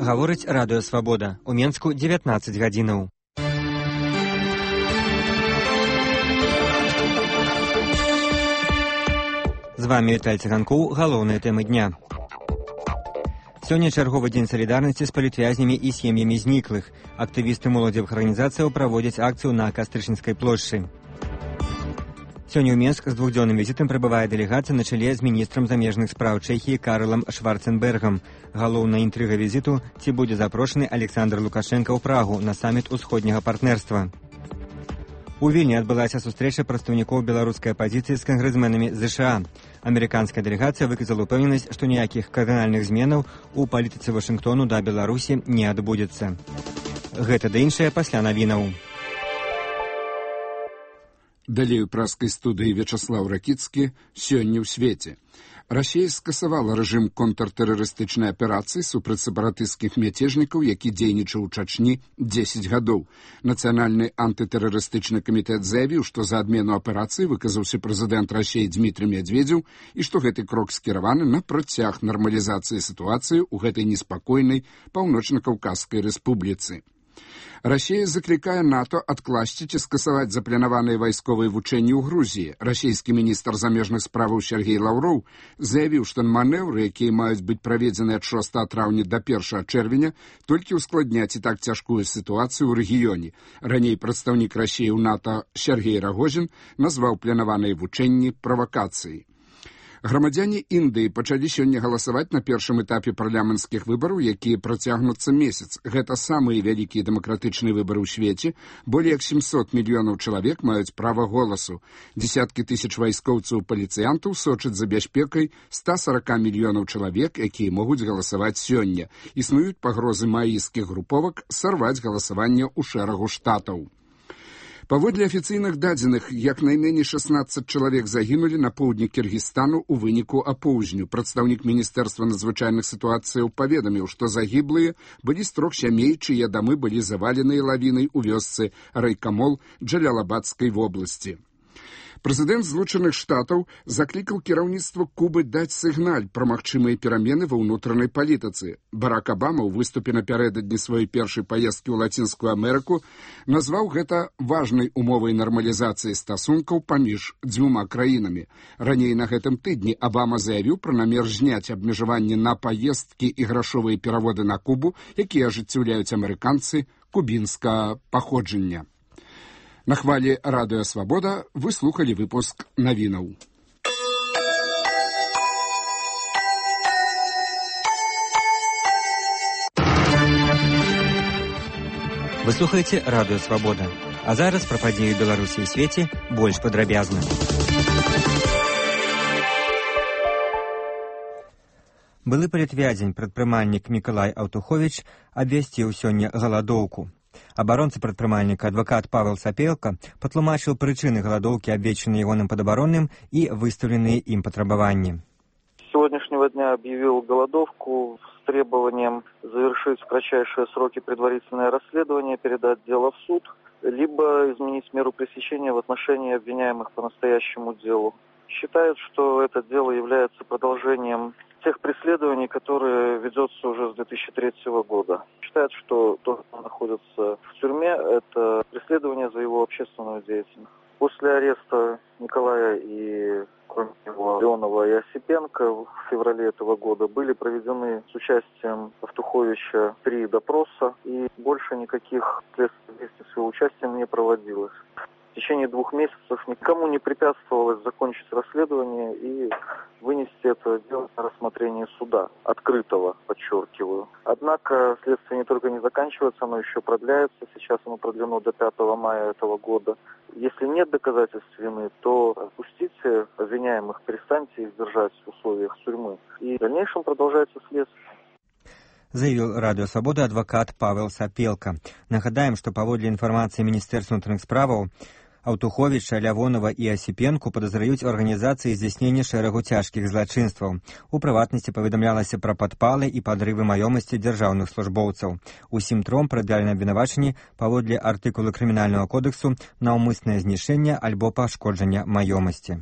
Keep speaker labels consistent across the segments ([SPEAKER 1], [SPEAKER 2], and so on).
[SPEAKER 1] Гаворыць радыё Свабода. У Менску 19 гадзінаў. З вамі Віталь Цыганкоў. Галоўныя тэмы дня. Сёння чарговы дзень салідарнасці з палітвязнямі і сем'ямі зніклых. Актывісты моладзевых арганізацыяў праводзяць акцыю на Кастрычніцкай плошчы. Сёння ў Менск з двухдзённым візітам прыбывае дэлегацыя на чале з міністрам замежных спраў Чэхіі Карлам Шварценбергам. Галоўная інтрыга візіту – ці будзе запрошаны Александр Лукашенко ў Прагу на саміт усходняга партнерства. У Вільні адбылася сустрэча прадстаўнікоў беларускай апазіцыі з кангрэсменамі ЗША. Амерыканская дэлегацыя выказала ўпэўненасць, што ніякіх кардынальных зменаў у палітыцы Вашынгтону да Беларусі не адбудзецца. Гэта да іншае пасля навінаў.
[SPEAKER 2] Далей у праскай студыі Вячаслаў Ракіцкі. Сёння ў свеце. Расія скасавала рэжым контртэрарыстычнай аперацыі супраць сепаратысцкіх мяцежнікаў, які дзейнічаў у Чачні 10 гадоў. Нацыянальны антытэрарыстычны камітэт заявіў, што за адмену аперацыі выказаўся прэзідэнт Расіі Дмітрый Медведзеў і што гэты крок скіраваны на працяг нармалізацыі сітуацыі ў гэтай неспакойнай паўночна-каўказскай рэспубліцы. Расія заклікае НАТО адкласці ці скасаваць запланаваныя вайсковыя вучэнні ў Грузіі. Расійскі міністр замежных справаў Сергей Лаўроў заявіў, што манеўры, якія маюць быць праведзены ад 6 траўня да 1 чэрвеня, толькі ускладняць і так цяжкую сітуацыю ў рэгіёне. Раней прадстаўнік Расіі ў НАТО Сергей Рагозін назваў планаваныя вучэнні правакацыяй. Грамадзяне Індыі пачалі сёння галасаваць на першым этапе парламенцкіх выбараў, якія працягнуцца месяц. Гэта самыя вялікія дэмакратычныя выбары ў свеце. Болей як 700 мільёнаў чалавек маюць права голасу. Дзесяткі тысяч вайскоўцаў-паліцыянтаў сочаць за бяспекай 140 мільёнаў чалавек, якія могуць галасаваць сёння. Існуюць пагрозы мааісцкіх груповак сарваць галасаванне ў шэрагу штатаў. Паводле афіцыйных дадзеных, як найменей 16 чалавек загінулі на поўдні Кіргізстану ў выніку апоўзню. Прадстаўнік Міністэрства надзвычайных сітуацыяў паведаміў, што загіблыя былі з 3 сямей, чые дамы былі заваленыя лавінай у вёсцы Райкамол Джалялабадскай вобласці. Прэзідэнт Злучаных Штатаў заклікаў кіраўніцтва Кубы даць сігналь пра магчымыя перамены ва ўнутранай палітыцы. Барак Абама ў выступе напярэдадні сваёй першай паездкі ў Лацінскую Амерыку назваў гэта важнай умовай нармалізацыі стасункаў паміж дзвюма краінамі. Раней на гэтым тыдні Абама заявіў пра намер зняць абмежаванні на паездкі і грашовыя пераводы на Кубу, якія ажыццяўляюць амерыканцы кубінскага паходжання. На хвалі радыё Свабода вы слухалі выпуск навінаў.
[SPEAKER 1] Вы слухаеце радыё Свабода. А зараз пра падзеі Беларусі і свеце больш падрабязна. Былы палітвязень, прадпрымальнік Мікалай Аўтуховіч абвясціў сёння галадоўку. Абаронца прадпрымальніка адвакат Павел Сапелка патлумачыў прычыны галадоўкі, абвешчаныя ягоным падабаронным, и выставленные им потребования.
[SPEAKER 3] С сегодняшнего дня объявил голодовку с требованием завершить в кратчайшие сроки предварительное расследование, передать дело в суд, либо изменить меру пресечения в отношении обвиняемых по настоящему делу. Считают, что это дело является продолжением тех преследований, которые ведется уже с 2003 года. Считают, что то, что находится в тюрьме, это преследование за его общественную деятельность. После ареста Николая и, кроме него, Леонова и Осипенко в феврале этого года были проведены с участием Автуховича 3 допроса, и больше никаких следственных действий с его участием не проводилось. В течение 2 месяцев никому не препятствовалось закончить расследование и вынести это дело на рассмотрение суда, открытого, подчеркиваю. Однако следствие не только не заканчивается, оно еще продляется. Сейчас оно продлено до 5 мая этого года. Если нет доказательств вины, то отпустите обвиняемых, перестаньте их держать в условиях тюрьмы. И в дальнейшем продолжается следствие.
[SPEAKER 1] Заявіў радыё Свабода адвакат Павел Сапелка. Нагадаем, што паводле інфармацыі Міністэрства ўнутраных справаў Аўтуховіча, Лявонова і Асіпенку падазраюць у арганізацыі здзяйснення шэрагу цяжкіх злачынстваў. У прыватнасці паведамлялася пра падпалы і падрывы маёмасці дзяржаўных службоўцаў. Усім 3 прад'яўлены абвінавачанні паводле артыкула крымінальнага кодексу наўмыснае знішэнне альбо пашкоджання маёмасці.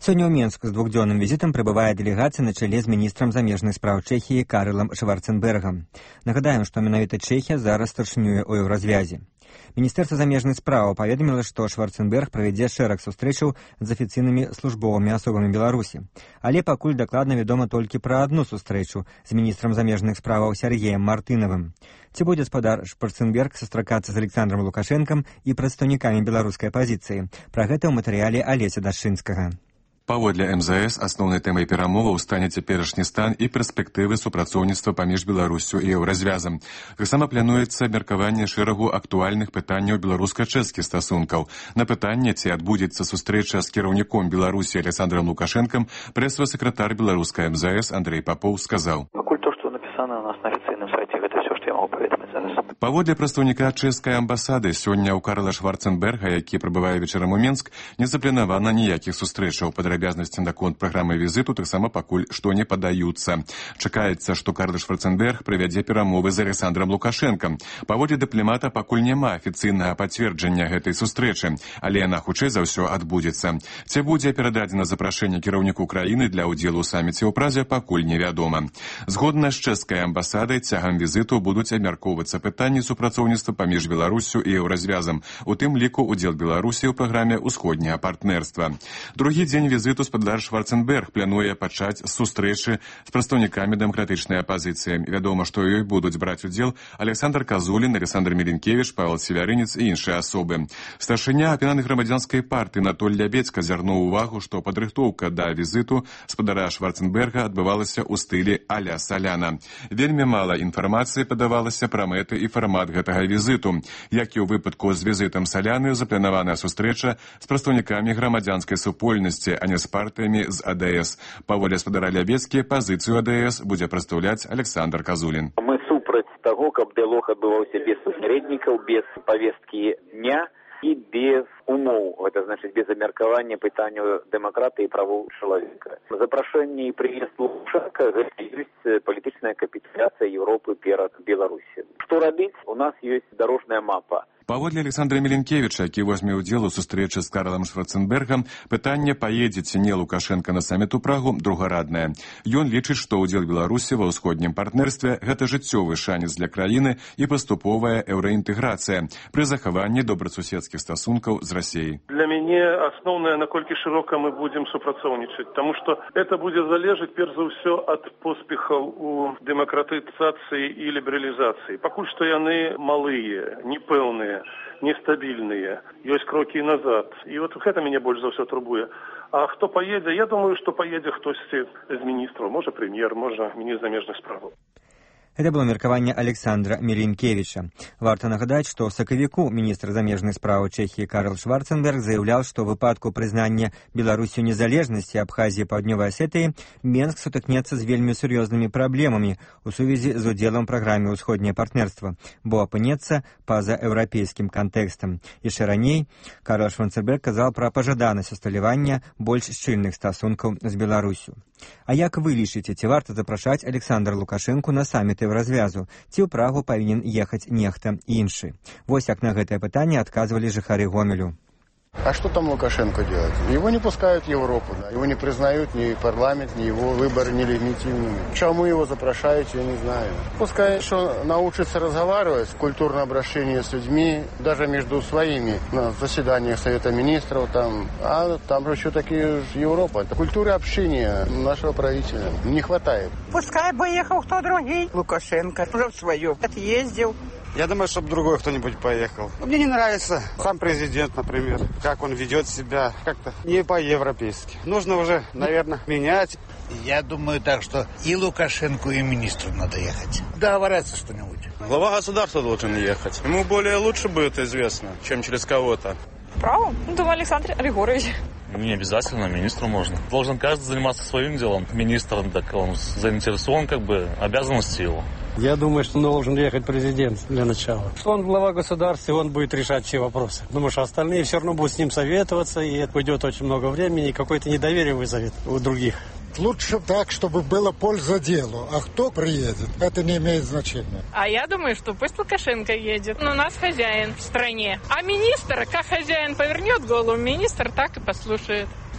[SPEAKER 1] Сёння ў Менск з двухдзённым візітам прыбывае дэлегацыя на чале з міністрам замежных спраў Чэхіі Карэлам Шварцэнбергам. Нагадаем, што менавіта Чэхія зараз старшынюе ў еўразвязе. Міністэрства замежных спраў паведаміла, што Шварцэнберг правядзе шэраг сустрэчаў з афіцыйнымі службовымі асобамі Беларусі. Але пакуль дакладна вядома толькі пра адну сустрэчу з міністрам замежных спраў Сергеем Мартынавым. Ці будзе спадар Шварцэнберг сустракацца з Александром Лукашэнкам і прадстаўнікамі беларускай апазіцыі? Пра гэта ў матэрыяле Алеся Дашчынскага.
[SPEAKER 4] Паводле МЗС, асноўнай тэмай перамоваў стане цяперашні стан і перспектывы супрацоўніцтва паміж Беларуссю і еўразвязам. Таксама плануецца абмеркаванне шэрагу актуальных пытанняў беларуска-чэшскіх стасункаў. На пытанне, ці адбудзецца сустрэча з кіраўніком Беларусі Александром Лукашэнкам, прэс-сакратар беларускай МЗС Андрей Попов сказаў:
[SPEAKER 3] «Пакуль то, што напісана у нас на афіцыйным сайце, гэта ўсё, што я магу паведаміць зараз».
[SPEAKER 4] Паводле прадстаўніка чэшскай амбасады, сёння ў Карла Шварцэнберга, які прыбывае вечарам у Менск, не запланавана ніякіх сустрэчаў. Падрабязнасці наконт праграмы візіту таксама пакуль што не падаюцца. Чакаецца, што Карл Шварцэнберг правядзе перамовы з Александром Лукашэнкам. Паводле дыпламата пакуль няма афіцыйнага пацверджання гэтай сустрэчы, але яна хутчэй за ўсё адбудзецца. Ці будзе перададзена запрашэнне кіраўніку краіны для ўдзелу ў саміце ў Празе, пакуль невядома. Згодна з чэшскай амбасадай, цягам візіту будуць абмяркоўвацца пытанні супрацоўніцтва паміж Беларуссю і еўразвязам, у тым ліку удзел Беларусі ў праграме ўсходняга партнерства. Другі дзень візіту спадар Шварцэнберг плануе пачаць з сустрэчы з прадстаўнікамі дэмакратычнай апазіцыі. Вядома, што ёй будуць браць удзел Александр Казулін, Александр Меленкевіч, Павел Севярынец і іншыя асобы. Старшыня аб'яднанай грамадзянскай партыі Анатоль Лябецька звярнуў увагу, што падрыхтоўка да візіту спадара Шварцэнберга адбывалася ў стылі а-ля Саляна. Вельмі мала інфармацыі падавалася пра мэты і фармат гэтага візіту. Як і ў выпадку з візітам Саляны, запланаваная сустрэча з прадстаўнікамі грамадзянскай супольнасці, а не з партыямі з АДС. Паводле спадара Лябецкі, пазіцыю АДС будзе прадстаўляць Александр Казулін.
[SPEAKER 5] Мы супраць таго, каб дыялог адбываўся без пасярэднікаў, без павесткі дня і без умоў, гэта значыць без абмеркавання пытанняў дэмакратыі і правоў чалавека. Запрашэнне і прыезд Лукашэнка — гэта ёсць палітычная капітуляцыя Еўропы перад Беларусі. Што рабіць? У нас ёсць дарожная мапа.
[SPEAKER 4] Паводле Александра Меленкевіча, які возьме ўдзел у сустрэчы з Карлам Шварцэнбергам, пытанне, паедзе ці не Лукашэнка на саміт у Прагу, другараднае. Ён лічыць, што ўдзел Беларусі ва ўсходнім партнерстве — гэта жыццёвы шанец для краіны і паступовая еўраінтэграцыя пры захаванні добрасуседскіх стасункаў з Расіяй.
[SPEAKER 6] Для мяне асноўнае, наколькі шырока мы будзем супрацоўнічаць, таму што это будзе залежаць перш за ўсё ад поспехаў у дэмакратызацыі і лібералізацыі. Пакуль што яны малыя, непэўныя, нестабільныя, ёсць крокі назад. І от гэта мяне больш за ўсё турбуе. А хто паедзе? Я думаю, што паедзе хтосьці з міністраў, можа прэм'ер, можа міністр замежных справаў.
[SPEAKER 1] Это было меркаванне Александра Меленкевіча. Варта нагадаць, што ў сакавіку міністр замежных спраў Чэхіі Карл Шварцэнберг заяўляў, што ў выпадку прызнання Беларусю незалежнасці Абхазіі і Паўднёвай Асетыі Менск сутыкнецца з вельмі сур'ёзнымі праблемамі ў сувязі з удзелам праграме «Усходняе партнерства», бо апынецца па-за еўрапейскім кантэкстам. Яшчэ раней Карл Шварцэнберг казаў пра пажаданасць усталявання больш шчыльных стасункаў з Беларусю. А як вы лічыце, ці варта запрашаць Александра Лукашэнку на саміт еўразвязу, ці ў Прагу павінен ехаць нехта іншы? Вось як на гэтае пытанне адказвалі жыхары Гомелю.
[SPEAKER 7] А что там Лукашенко делает? Его не пускают в Европу, да? Его не признают ни парламент, ни его выборы нелегитимными. Почему его запрашивают, я не знаю. Пускай что научится разговаривать, культурное обращение с людьми, даже между своими, на заседаниях Совета Министров, там, а там же все-таки Европа. Культуры общения нашего правителя не хватает.
[SPEAKER 8] Пускай бы ехал кто другой. Лукашенко уже в свое отъездил.
[SPEAKER 9] Я думаю, чтобы другой кто-нибудь поехал. Мне не нравится сам президент, например, как он ведет себя, как-то не по-европейски. Нужно уже, наверное, менять.
[SPEAKER 10] Я думаю так, что и Лукашенко, и министру надо ехать. Договориться что-нибудь.
[SPEAKER 11] Глава государства должен ехать. Ему более лучше будет известно, чем через кого-то.
[SPEAKER 12] Право? Думаю, Александр Григорьевич.
[SPEAKER 13] Не обязательно, министру можно. Должен каждый заниматься своим делом. Министр, так он заинтересован, обязанности его.
[SPEAKER 14] Я думаю, что должен ехать президент для начала. Что он глава государства, он будет решать все вопросы. Думаю, что остальные все равно будут с ним советоваться, и это уйдет очень много времени, и какое-то недоверие вызовет у других.
[SPEAKER 15] Лучше так, чтобы было польза делу. А кто приедет, это не имеет значения.
[SPEAKER 12] А я думаю, что пусть Лукашенко едет. У нас хозяин в стране. А министр, как хозяин повернет голову, министр так и послушает.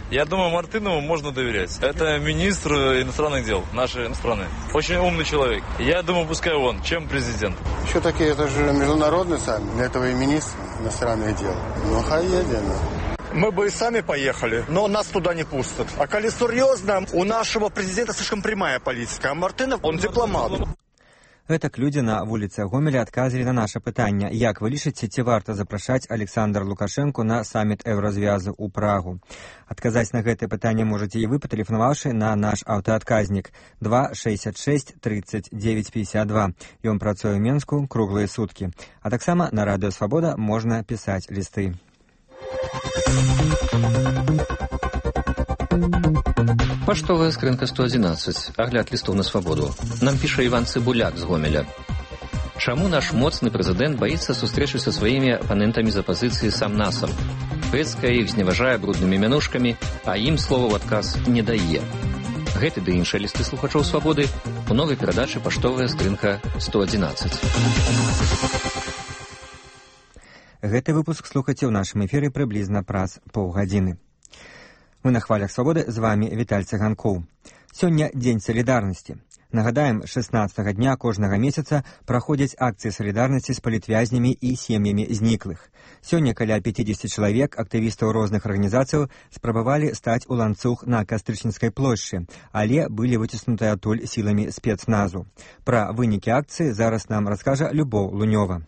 [SPEAKER 16] Я думаю, Мартынову можно доверять. Это министр иностранных дел нашей страны. Очень умный человек. Я думаю, пускай он, чем президент.
[SPEAKER 7] Все-таки это же международный саммит. Для этого и министр иностранных дел. Ну, хай едет.
[SPEAKER 17] Мы бы и сами поехали, но нас туда не пустят. А коли серьезно, у нашего президента слишком прямая политика, а Мартынов, он дипломат.
[SPEAKER 1] Гэтак людзі на вуліцы Гомеля адказалі на наша пытанне, як вы лічыце, ці варта запрашаць Александра Лукашэнку на саміт Еўразвязу ў Прагу. Адказаць на гэтае пытанне можаце і вы, патэлефанаваўшы на наш аўтаадказнік 266 39 52. Ён працуе ў Менску круглыя суткі. А таксама на радыё Свабода можна пісаць лісты.
[SPEAKER 18] Паштовая скрынка 111. Агляд лістоў на свабоду. Нам піша Іван Цыбуляк з Гомеля. Чаму наш моцны прэзідэнт баіцца сустрэчы са сваімі апанентамі з апазіцыі сам-насам? Пэцкае іх зневажае бруднымі мянушкамі, а ім слова ў адказ не дае. Гэты ды іншыя лісты слухачоў свабоды у новай перадачы «Паштовая скрынка 111».
[SPEAKER 1] Гэты выпуск слухаце ў нашым эфіры прыблізна праз паўгадзіны. Мы на хвалях свабоды, з вами Віталь Цыганкоў. Сёння дзень салідарнасці. Нагадаем, 16 дня кожнага месяца праходзяць акцыі салідарнасці з палітвязнямі і сем'ямі зніклых. Сёння каля 50 чалавек, актывістаў розных арганізацыяў, спрабавалі стаць у ланцуг на Кастрычніцкай плошчы, але былі выціснутыя адтуль сіламі спецназу. Пра вынікі акцыі зараз нам раскажа Любоў Лунёва.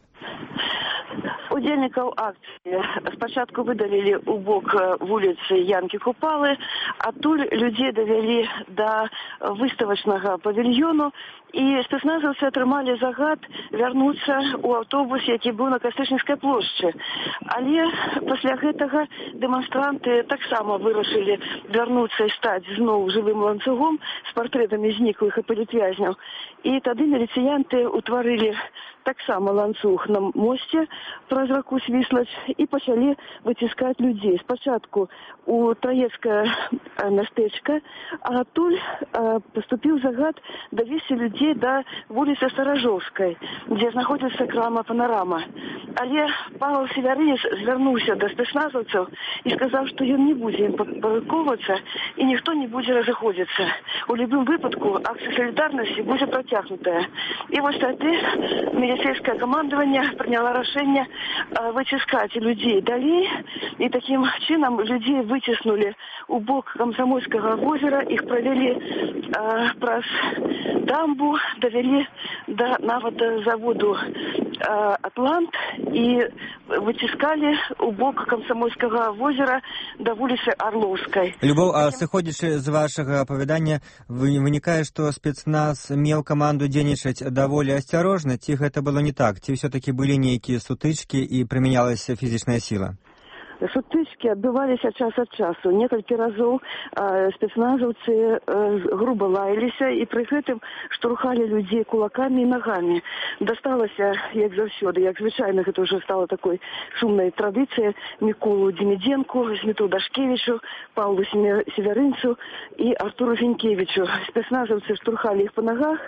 [SPEAKER 19] Удзельнікаў акцыі спачатку выдалілі ў бок вуліцы Янкі Купалы, адтуль людзей давялі да выставачнага павільёну, і спецназаўцы атрымалі загад вярнуцца ў аўтобус, які быў на Кастрычніцкай плошчы. Але пасля гэтага дэманстранты таксама вырашылі вярнуцца і стаць зноў жывым ланцугом з партрэтамі зніклых і палітвязняў. І тады міліцыянты ўтварылі таксама ланцуг на мосце праз раку Свіслач і пачалі выціскаць людзей. Спачатку у Траецкае мястэчка, а адтуль паступіў загад давесці людзей да вуліцы Старажоўскай, дзе знаходзіцца крама «Панарама». Але Павел Севярынец звярнуўся да спецназаўцаў і сказаў, што ён не будзе ім падпарадкоўвацца і ніхто не будзе разыходзіцца. У любым выпадку акцыя салідарнасці будзе працягнутая. І вось тады міліцэйскае камандаванне прыняло рашэнне выціскаць людзей далей, і такім чынам людзей выціснулі у бок Камсамольскага возера, іх правялі праз дамбу, давялі да нават заводу «Атлант» і выціскалі у бок Камсамольскага возера да вуліцы Арлоўскай.
[SPEAKER 1] Любоў, а сыходзячы з вашага апавядання, вынікае, што спецназ меў каманду дзейнічаць даволі асцярожна, ці гэта было не так? Ці ўсё-такі былі нейкія сутычкі і прымянялася фізічная сіла?
[SPEAKER 19] Сутычкі адбываліся час ад часу. Некалькі разоў спецназаўцы груба лаяліся і пры гэтым штурхалі людзей кулакамі і нагамі. Дасталася, як заўсёды, як звычайна, гэта ўжо стала такой шумнай традыцыяй, Міколу Демідзенку, Зміту Дашкевічу, Паўлу Севярынцу і Артуру Зінкевічу. Спецназаўцы штурхалі іх па нагах,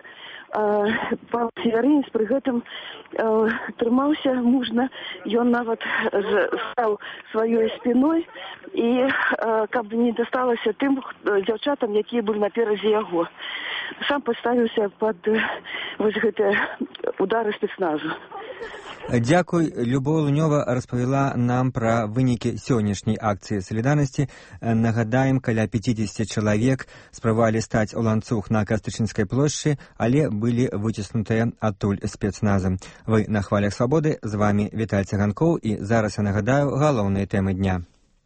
[SPEAKER 19] Павел Севярынец пры гэтым трымаўся мужна, ён нават стаў сваёй спіной, і каб не дасталася тым дзяўчатам, якія былі наперадзе яго. Сам паставіўся пад вось гэтыя удары спецназу.
[SPEAKER 1] Дзякуй. Любоў Лунёва распавяла нам пра вынікі сённяшняй акцыі салідарнасці. Нагадаем, каля 50 чалавек спрабавалі стаць у ланцуг на Кастрычніцкай плошчы, але былі выціснутыя адтуль спецназам. Вы на хвалях свабоды, з вами Віталь Цыганкоў, і зараз я нагадаю галоўныя тэмы дня.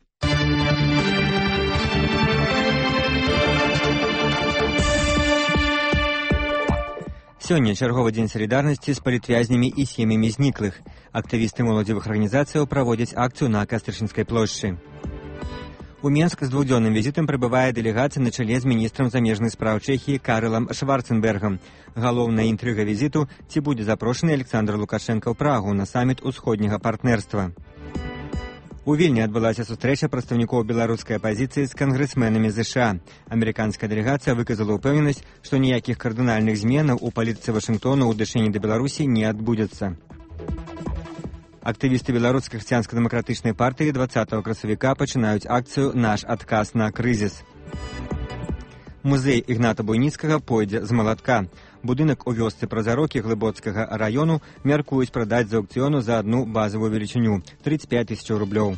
[SPEAKER 1] Сёння чарговы дзень салідарнасці з палітвязнямі і сем'ямі зніклых. Актывісты моладзевых арганізацыяў праводзяць акцыю на Кастрычніцкай плошчы. У Менск з двухдзённым візітам прыбывае дэлегацыя на чале з міністрам замежных спраў Чэхіі Карэлам Шварцэнбергам. Галоўная інтрыга візіту – ці будзе запрошаны Александр Лукашэнка ў Прагу на саміт усходняга партнерства. У Вільні адбылася сустрэча прадстаўнікоў беларускай апазіцыі з кангрэсменамі ЗША. Амерыканская дэлегацыя выказала ўпэўненасць, што ніякіх кардынальных зменаў у палітыцы Вашынгтона ў дачыненні да Беларусі не адбудзецца. Актывісты беларускай хрысціянска-дэмакратычнай партыі 20 красавіка пачынаюць акцыю «Наш адказ на крызіс». Музей Ігната Буйніцкага пойдзе з маладка. Будынак у вёсцы Празарокі Глыбоцкага раёну мяркуюць прадаць з аўкцыёну за одну базовую велічыню – 35 000 рублёў.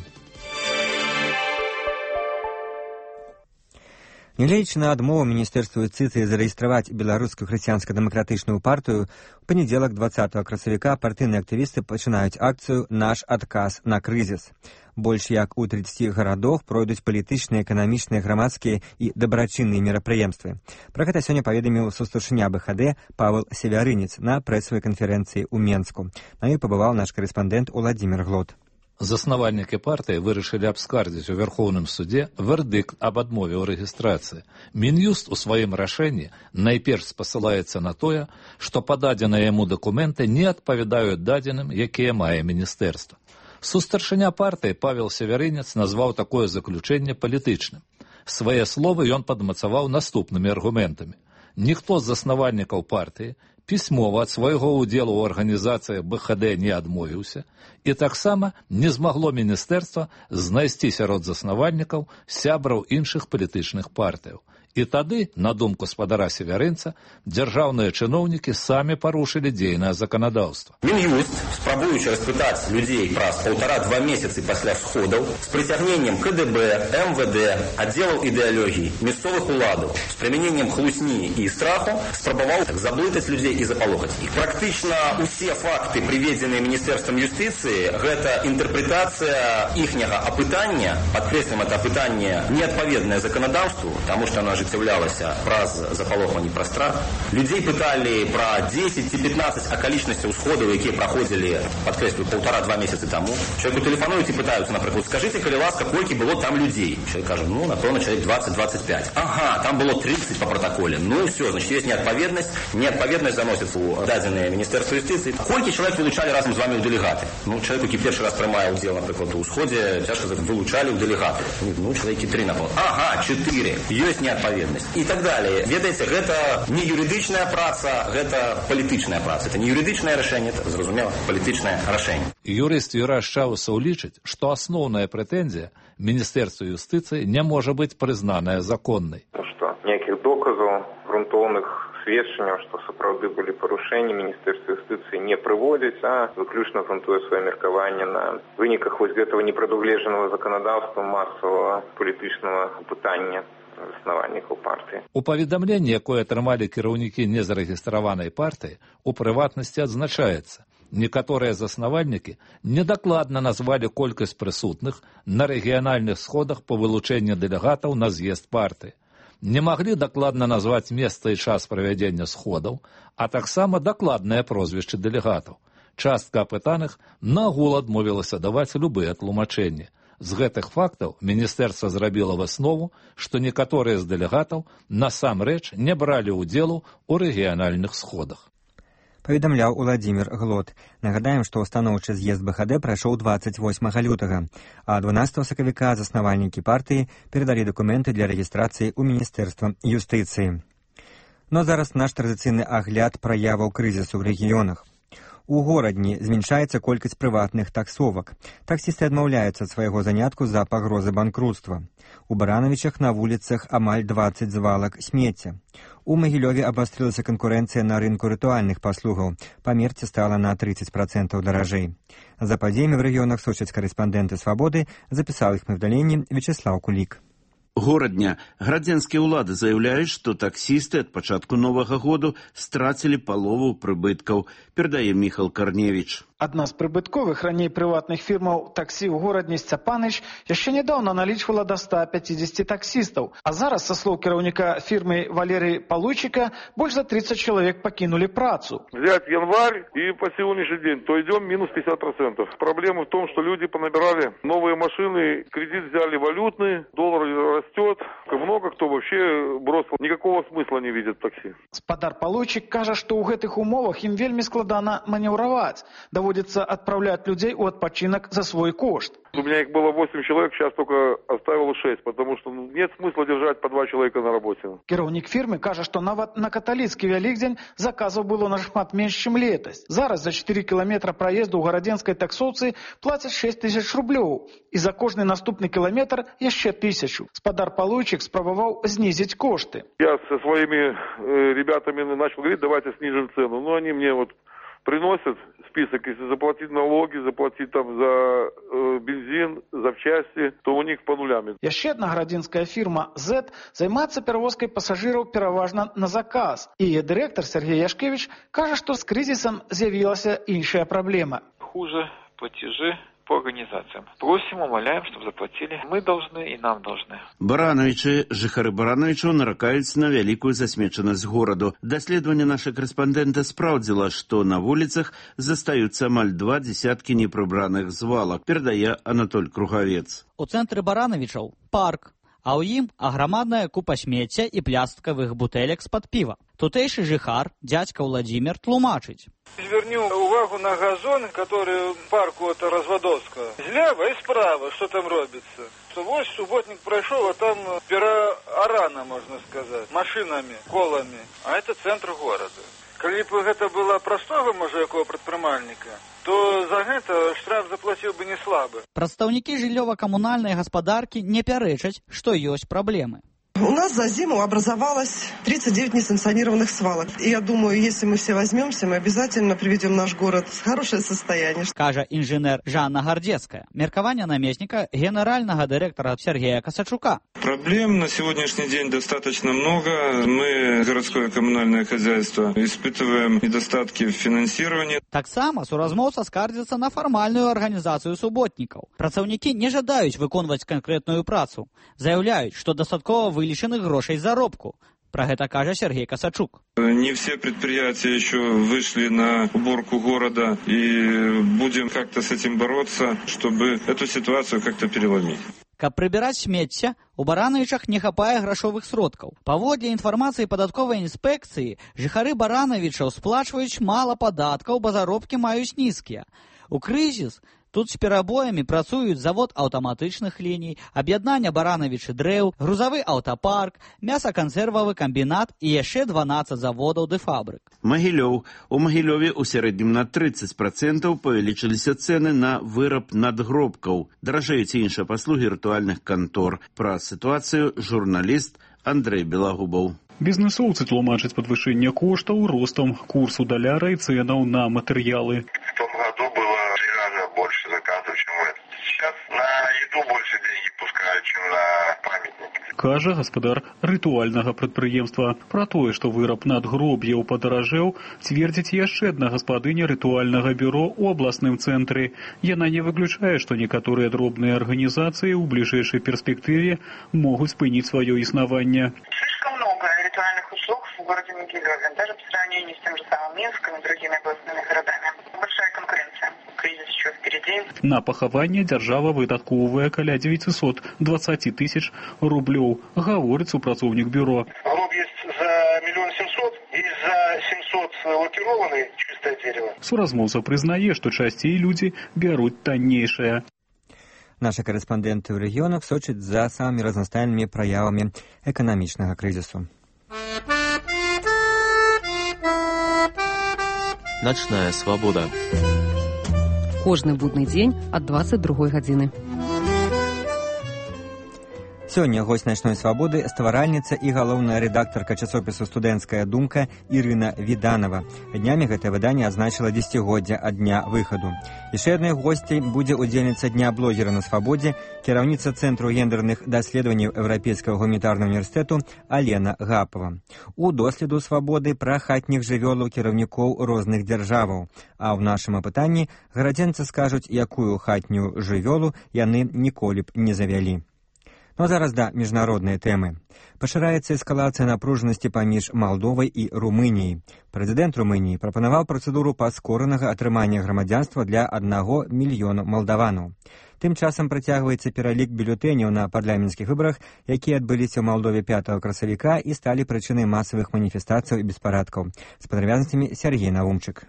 [SPEAKER 1] Нягледзячы на адмову міністэрства юстыцыі зарэгістраваць беларускую хрысціянска-дэмакратычную партыю, у панядзелак 20 красавіка партыйныя актывісты пачынаюць акцыю «Наш адказ на крызіс». Больш як у 30 гарадах пройдуць палітычныя, эканамічныя, грамадскія і дабрачынныя мерапрыемствы. Пра гэта сёння паведаміў состаршыня БХД Павел Севярынец на прэсавай канферэнцыі ў Менску. На ёй пабываў наш карэспандэнт Уладзімір Глот.
[SPEAKER 20] Заснавальнікі партыі вырашылі абскардзіць у Верхоўным судзе вердыкт аб адмове ў рэгістрацыі. Мін'юст у сваім рашэнні найперш спасылаецца на тое, што пададзеныя яму дакументы не адпавядаюць дадзеным, якія мае міністэрства. Сустаршыня партыі Павел Севярынец назваў такое заключэнне палітычным. Свае словы ён падмацаваў наступнымі аргументамі. Ніхто з заснавальнікаў партыі пісьмова ад свайго ўдзелу ў арганізацыі БХД не адмовіўся, і таксама не змагло міністэрства знайсці сярод заснавальнікаў сябраў іншых палітычных партыяў. І тады, на думку спадара Севярынца, дзяржаўныя чыноўнікі самі парушылі дзейнае заканадаўства.
[SPEAKER 21] Мін'юст, спрабуючы распытаць людзей праз 1,5-2 месяцы пасля сходаў з прыцягненнем КДБ, МВД, аддзелаў ідэалогіі, мясцовых уладаў, з прымяненнем хлусні і страху, спрабаваў заблытаць людзей і запалохаць іх. Практычна усе факты, прыведзеныя міністэрствам юстыцыі, гэта інтэрпрэтацыя іхняга апытання, падкрэслім, это апытанне неадпаведнае заканадаўству, таму што оно ажыццяўлялася праз запалохванне, пра страх. Людзей пыталі пра 10 ці 15 акалічнасцяў сходаў, якія праходзілі, падкрэслю, 1,5-2 месяцы таму. Чалавеку тэлефануюць і пытаюцца, напрыклад, скажыце, калі ласка, колькі было там людзей? Чалавек кажа, напэўна, чалавек 20-25. Ага, там было 30 па пратаколе. Все, значит, есть неадпаведнасць. Неадпаведнасць заносіцца ў дадзенае міністэрства юстыцыі. Колькі чалавек вылучалі разам з вамі ў дэлегаты? Чалавек, які першы раз прымае ўдзел, напрыклад, у сходзе, цяжка вылучалі ў дэлегаты. Чалавекі 3, напэўна. Ага, 4. Ёсць неадпаведнасць. І так далее. Ведаеце, гэта не юрыдычная праца, гэта палітычная праца. Это не юрыдычнае рашэнне, это, зразумела, палітычнае рашэнне.
[SPEAKER 20] Юрыст Юраш Чаусаў лічыць, што асноўная прэтэнзія міністэрства юстыцыі не можа быць прызнаная законнай.
[SPEAKER 22] Што ніякіх доказаў, грунтоўных сведчанняў, што сапраўды былі парушэнні, міністэрства юстыцыі не прыводзіць, а выключна грунтуе сваё меркаванне на выніках вось гэтага непрадугледжанага заканадаўства масавага палітычнага апытання заснавальнікаў партыі.
[SPEAKER 20] У паведамленні, якое атрымалі кіраўнікі незарэгістраванай партыі, у прыватнасці адзначаецца, некаторыя заснавальнікі недакладна назвалі колькасць прысутных на рэгіянальных сходах па вылучэнні дэлегатаў на з'езд партыі. Не маглі дакладна назваць месца і час правядзення сходаў, а таксама дакладнае прозвішча дэлегатаў. Частка апытаных нагул адмовілася даваць любыя тлумачэнні. З гэтых фактаў міністэрства зрабіла выснову, што некаторыя з дэлегатаў насамрэч не бралі ўдзелу ў рэгіянальных сходах.
[SPEAKER 1] Паведамляў Уладзімір Глот. Нагадаем, што устаноўчы з'езд БХД прайшоў 28 лютага, а 12 сакавіка заснавальнікі партыі перадалі дакументы для рэгістрацыі ў міністэрства юстыцыі. Но зараз наш традыцыйны агляд праяваў крызісу ў рэгіёнах. У горадні зменшаецца колькасць прыватных таксовак. Таксісты адмаўляюцца ад свайго занятку з-за пагрозы банкрутства. У Баранавічах на вуліцах амаль 20 звалак смецця. У Магілёве абвастрылася канкурэнцыя на рынку рытуальных паслугаў. Памерці стала на 30% даражэй. За падзеямі ў рэгіёнах сочаць карэспандэнты «Свабоды», запісаў іх паведамленне Вячеслаў Кулік.
[SPEAKER 23] Горадня. Градзенскія ўлады заяўляюць, што таксісты ад пачатку новага году страцілі палову прыбыткаў, перадае Міхал Карневіч.
[SPEAKER 24] Адна з прыбытковых раней прыватных фірмаў таксі ў горадні Сцяпаныч яшчэ нядаўна налічвала да 150 таксістаў, а зараз, са слоў кіраўніка фірмы Валерыя Палуйчыка, больш за 30 чалавек пакінулі працу.
[SPEAKER 25] Взять январь и по сегодняшний день, то идем минус 50%. Проблема в том, что люди понабирали новые машины, кредит взяли валютный, доллар растет. Много кто вообще бросил, никакого смысла не видит такси.
[SPEAKER 24] Спадар Палуйчык кажа, што ў гэтых умовах ім вельмі складана манеўраваць. Даводзіцца адпраўляць людзей у адпачынак за свой кошт.
[SPEAKER 25] У меня их было 8 человек, сейчас только оставил 6, потому что нет смысла держать по 2 человека на работе.
[SPEAKER 24] Кіраўнік фірмы кажа, што нават на каталіцкі Вялікдзень заказаў было нашмат менш, чым летась. Зараз за 4 кіламетра праезду ў гарадзенскай таксоўцы плацяць 6 тысяч рублёў. І за кожны наступны кіламетр яшчэ 1000. Спадар Палуйчык спрабаваў знізіць кошты.
[SPEAKER 25] Я со своими ребятами начал говорить, давайте снижим цену. Но они мне вот приносят список, если заплатить налоги, заплатить там за бензин, запчасти, то у них по нулям.
[SPEAKER 24] Яшчэ адна гарадзенская фірма Z займаецца перавозкай пасажыраў пераважна на заказ. І яе дырэктар Сергей Яшкевич кажа, што з крызісам з'явілася іншая праблема.
[SPEAKER 2] Хуже платежи по организациям. Просим, умоляем, чтобы заплатили. Мы должны и нам должны.
[SPEAKER 23] Барановичы, жыхары Барановичаў наракаюць на вялікую засмечанасць гораду. Даследаванне наша корэспандэнта спраўдзіла, што на вуліцах застаюцца амаль 2 дзесяткі непрыбраных звалак, перадае Анатоль Кругавец.
[SPEAKER 3] У цэнтры Барановичаў парк, а ў ім аграмадная купа смецця і плястыкавых бутэлек з-пад піва. Тутэйшы жыхар, дядька Владимир, тлумачыць.
[SPEAKER 4] Зверню увагу на газон, который в парку от Разводовского. Слева и справа, что там робится. Вот субботник прошел, а там переорана, можно сказать, машинами, колами. А это центр города. Калі б гэта была простого, можа, якого прадпрымальніка, то за гэта штраф заплаціў бы не слабы.
[SPEAKER 3] Прадстаўнікі жыллёва-камунальнай гаспадаркі не пярэчаць, што ёсць праблемы.
[SPEAKER 5] У нас за зиму образовалось 39 несанкционированных свалок. И я думаю, если мы все возьмемся, мы обязательно приведем наш город в хорошее состояние.
[SPEAKER 3] Кажа инженер Жанна Гардецкая. Меркаванне наместника генерального директора Сергея Косачука.
[SPEAKER 6] Проблем на сегодняшний день достаточно много. Мы, городское коммунальное хозяйство, испытываем недостатки в финансировании.
[SPEAKER 3] Таксама суразмоўца скардзіцца на фармальную арганізацыю суботнікаў. Працаўнікі не жадаюць выконваць канкрэтную працу. Заяўляюць, што дастаткова вылічаных грошай заробку. Про гэта кажа Сергей Косачук.
[SPEAKER 6] Не все предприятия еще вышли на уборку города, и будем как-то с этим бороться, чтобы эту ситуацию как-то переломить.
[SPEAKER 3] Каб прыбіраць смецце, у Барановичах не хапае грашовых сродкаў. Паводле інфармацыі падатковай інспекцыі, жыхары Барановичаў сплачваюць мала падаткаў, бо заробкі маюць нізкія. У крызіс тут з перабоямі працуюць завод аўтаматычных ліній, аб'яднання Барановичы дрэў, грузавы аўтапарк, мясакансервавы камбінат і яшчэ 12 заводаў ды фабрык.
[SPEAKER 23] Магілёў. У Магілёве ў сярэднім на 30% павялічыліся цэны на выраб надгробкаў. Даражэюць іншыя паслугі рытуальных кантор. Пра сітуацыю журналіст Андрэй Белагубаў.
[SPEAKER 26] Бізнесоўцы тлумачаць падвышэнне коштаў ростам курсу даляра і цэнаў на матэрыялы.
[SPEAKER 27] В том году было 3 раза больше заказов, чем в этом. Сейчас на еду больше деньги пускают, чем на памятники.
[SPEAKER 26] Кажа гаспадар рытуальнага прадпрыемства. Пра тое, што выраб надгроб'яў падаражэў, цвердзіць яшчэ адна гаспадыня рытуальнага бюро ў абласным цэнтры. Яна не выключае, што некаторыя дробныя арганізацыі ў бліжэйшай перспектыве могуць спыніць сваё існаванне.
[SPEAKER 28] Слишком много ритуальных услуг в городе Могилеве, даже по сравнению с тем же самым Минском и другими областными городами. Большая конкуренция. Кризис еще впереди.
[SPEAKER 26] На пахаванне дзяржава выдаткоўвае каля 920 тысяч рублёў, гаворыць супрацоўнік бюро.
[SPEAKER 27] Гроб есть за 1 700 000, есть за 700 лакированный чистое дерево.
[SPEAKER 26] Суразмоўца прызнае, што часцей людзі бяруць таннейшае.
[SPEAKER 1] Наши корреспонденты в регионах сочат за самыми разнастайными проявами экономичного кризису.
[SPEAKER 29] Ночная свобода.
[SPEAKER 30] Кожны будны дзень ад 22 гадзіны.
[SPEAKER 1] Сёння госць начной свабоды стваральніца і галоўная рэдактарка часопісу «Студэнцкая думка» Ірына Віданова. Днямі гэтае выданне адзначыла 10-годдзе ад дня выхаду. Яшчэ адной госцей будзе удзельніца дня блогера на свабодзе, кіраўніца Цэнтру гендерных даследаванняў Еўрапейскага гуманітарнага універсітэту Алена Гапова. У доследу свабоды пра хатніх жывёлаў кіраўнікоў розных дзяржаваў. А ў нашым апытанні гарадзенцы скажуць, якую хатнюю жывёлу яны ніколі б не завялі. Но зараз да міжнароднай тэмы. Пашыраецца эскалацыя напружанасці паміж Малдовай і Румыніяй. Прэзідэнт Румыніі прапанаваў працэдуру паскоранага атрымання грамадзянства для 1 мільёна малдаванаў. Тым часам працягваецца пералік бюлетэняў на парламенцкіх выбарах, якія адбыліся ў Малдове 5 красавіка і сталі прычынай масавых маніфестацыяў і беспарадкаў. З падрабязнасцямі Сергей Навумчык.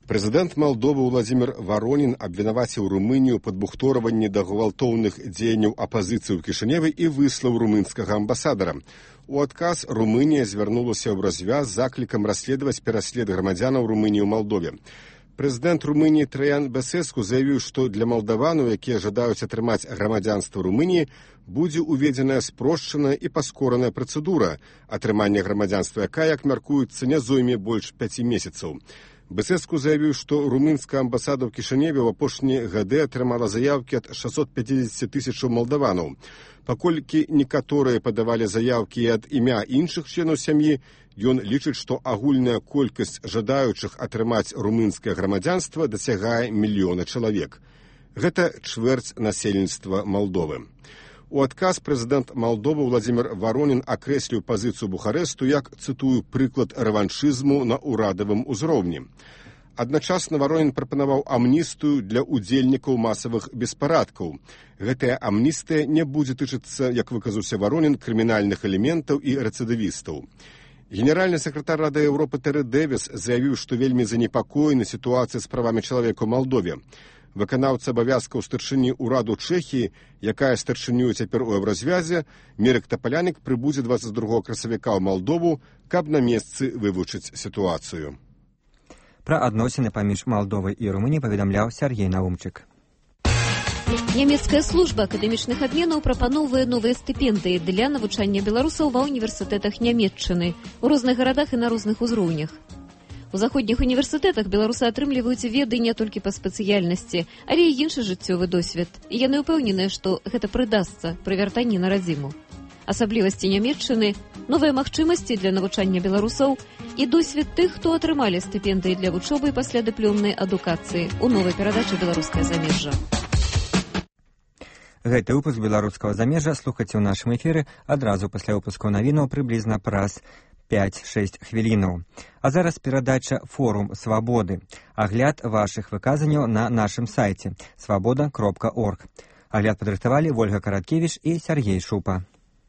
[SPEAKER 7] Прэзідэнт Малдовы Владзімір Варонін абвінаваціў Румынію падбухторванні да гвалтоўных дзеянняў апазіцыі ў Кішыневе і выслаў румынскага амбасадара. У адказ Румынія звярнулася ў развяз з заклікам расследаваць пераслед грамадзянаў Румыніі ў Малдове. Прэзідэнт Румыніі Траян Бесеску заявіў, што для малдаванаў, якія жадаюць атрымаць грамадзянства Румыніі, будзе уведзеная спрошчаная і паскораная працэдура атрымання грамадзянства, якая, як мяркуецца, не зойме больш 5 месяцаў. Бесеску заявіў, што румынская амбасада ў Кішыневе ў апошнія гады атрымала заявкі ад 650 тысячаў малдаванаў. Паколькі некаторыя падавалі заявкі і ад імя іншых членаў сям'і, ён лічыць, што агульная колькасць жадаючых атрымаць румынскае грамадзянства дасягае 1 мільёна чалавек. Гэта чвэрць насельніцтва Малдовы. У адказ прэзідэнт Малдовы Владзімір Варонін акрэсліў пазіцыю Бухарэсту як, цытую, прыклад рэваншызму на ўрадавым узроўні. Адначасна Варонін прапанаваў амністыю для ўдзельнікаў масавых беспарадкаў. Гэтая амністыя не будзе тычыцца, як выказаўся Варонін, крымінальных элементаў і рэцыдывістаў. Генеральны сакратар Рады Еўропы Тэры Дэвіс заявіў, што вельмі занепакоены сітуацыяй з правамі чалавека ў Малдове. Выканаўца абавязкаў старшыні ўраду Чэхіі, якая старшынюе цяпер у еўразвязе, Мірек Тапалянік прыбудзе 22 красавіка ў Малдову, каб на месцы вывучыць сітуацыю.
[SPEAKER 1] Пра адносіны паміж Малдовай і Румыніяй паведамляў Сяргей Наумчык.
[SPEAKER 8] Нямецкая служба акадэмічных абменаў прапаноўвае новыя стыпендыі для навучання беларусаў ва універсітэтах Нямецчыны у розных гарадах і на розных узроўнях. У заходніх універсітэтах беларусы атрымліваюць веды не толькі па спецыяльнасці, але і іншы жыццёвы досвед. І яны ўпэўненыя, што гэта прыдасца пры вяртанні на радзіму. Асаблівасці Нямецчыны, новыя магчымасці для навучання беларусаў і досвед тых, хто атрымалі стыпендыі для вучобы і паслядыплёмнай адукацыі у новай перадачы «Беларускае замежжа».
[SPEAKER 1] Гэты выпуск беларускага замежжа слухайце ў нашым эфіры адразу пасля выпуску навінаў прыблізна праз 5-6 хвілінаў. А зараз перадача «Форум свабоды». Агляд вашых выказанняў на нашым сайце свабода.орг. Агляд падрыхтавалі Вольга Караткевіч і Сяргей Шупа.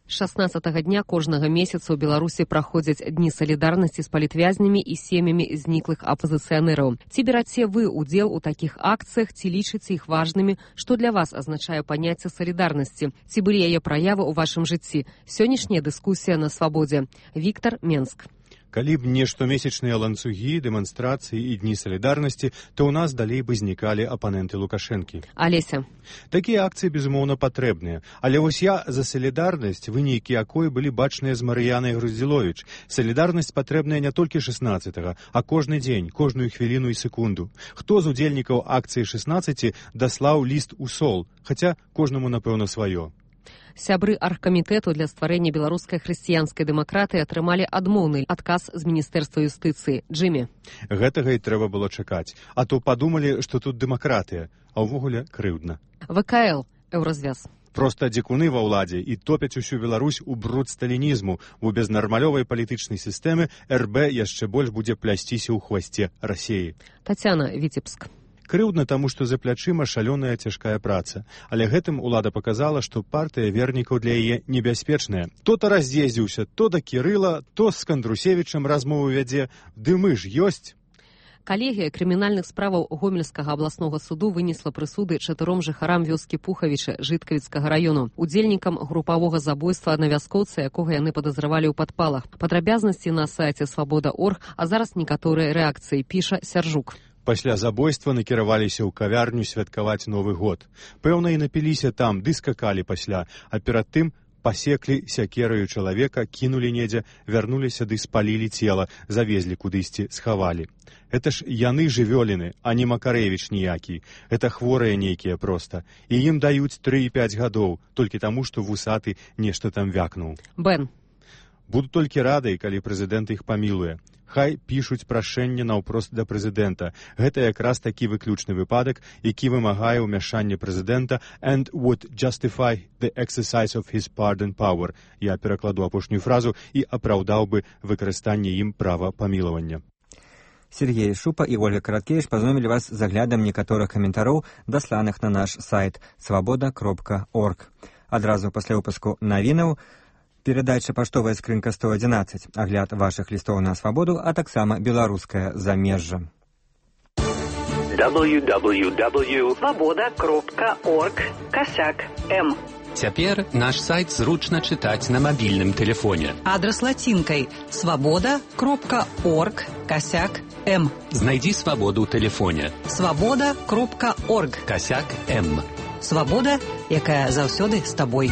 [SPEAKER 30] 16 дня кожнага месяца ў Беларусі праходзяць дні салідарнасці з палітвязнямі і сем'ямі зніклых апазіцыянераў. Ці бераце вы удзел у такіх акцыях, ці лічыце іх важнымі, што для вас азначае паняцце салідарнасці? Ці былі яе праявы ў вашым жыцці? Сённяшняя дыскусія на свабодзе. Віктар, Менск.
[SPEAKER 9] Калі б не штомесячныя ланцугі, дэманстрацыі і дні салідарнасці, то ў нас далей бы знікалі апаненты Лукашэнкі.
[SPEAKER 30] Алеся.
[SPEAKER 9] Такія акцыі, безумоўна, патрэбныя. Але вось я за салідарнасць, вынікі якой былі бачныя з Марыянай Груздзіловіч. Салідарнасць патрэбная не толькі 16-го, а кожны дзень, кожную хвіліну і секунду. Хто з удзельнікаў акцыі 16 даслаў ліст у СОЛ, хаця кожнаму, напэўна, сваё.
[SPEAKER 30] Сябры аргкамітэту для стварэння беларускай хрысціянскай дэмакратыі атрымалі адмоўны адказ з міністэрства юстыцыі. Джимі.
[SPEAKER 9] Гэтага і трэба было чакаць. А то падумалі, што тут дэмакратыя, а ўвогуле крыўдна.
[SPEAKER 30] ВКЛ. Еўразвяз.
[SPEAKER 9] Проста дзікуны ва ўладзе і топяць усю Беларусь у бруд сталінізму. У безнармалёвай палітычнай сістэмы РБ яшчэ больш будзе плясціся ў хвасце Расіі.
[SPEAKER 30] Тацяна, Віцебск.
[SPEAKER 9] Крыўдна таму, што за плячыма шалёная цяжкая праца. Але гэтым улада паказала, што партыя вернікаў для яе небяспечная. То раз'ездзіўся, то да Кірыла, то з Кандрусевічам размову вядзе. Ды мы ж ёсць.
[SPEAKER 30] Калегія крымінальных справаў Гомельскага абласнога суду вынесла прысуды 4 жыхарам вёскі Пухавіча Жыткавіцкага раёну, удзельнікам групавога забойства на вяскоўца, якога яны падазравалі ў падпалах. Падрабязнасці на сайце свабода.орг, а зараз некаторыя рэакцыі, піша Сяржук.
[SPEAKER 9] Пасля забойства накіраваліся ў кавярню святкаваць Новы год. Пэўна, і напіліся там, ды скакалі пасля, а перад тым пасеклі сякераю чалавека, кінулі недзе, вярнуліся ды спалілі цела, завезлі кудысьці, схавалі. Гэта ж яны жывёліны, а не Макарэвіч ніякі. Гэта хворыя нейкія проста. І ім даюць 3 і 5 гадоў, толькі таму, што вусаты нешта там вякнуў.
[SPEAKER 30] Бен.
[SPEAKER 9] Буду толькі рады, калі прэзідэнт іх памілуе. Хай пішуць прашэнне наўпрост да прэзідэнта. Гэта якраз такі выключны выпадак, які вымагае ўмяшання прэзідэнта and would justify the exercise of his pardon power. Я перакладу апошнюю фразу і апраўдаў бы выкарыстанне ім права памілавання.
[SPEAKER 1] Сергей Шупа і Ольга Караткевіч пазнайомілі вас з аглядам некаторых каментароў, дасланых на наш сайт свабода.орг. Адразу пасля выпуску навінаў перадача «Паштовая скрынка 111», агляд вашых лістоў на свабоду, а таксама беларускае замежжа.
[SPEAKER 10] www.svoboda.org/m.
[SPEAKER 11] Цяпер наш сайт зручна чытаць на мабільным тэлефоне.
[SPEAKER 10] Адрес лацінкай svoboda.org/m.
[SPEAKER 11] Знайдзі свабоду ў тэлефоне.
[SPEAKER 10] svoboda.org/m. Свабода, якая заўсёды з табой.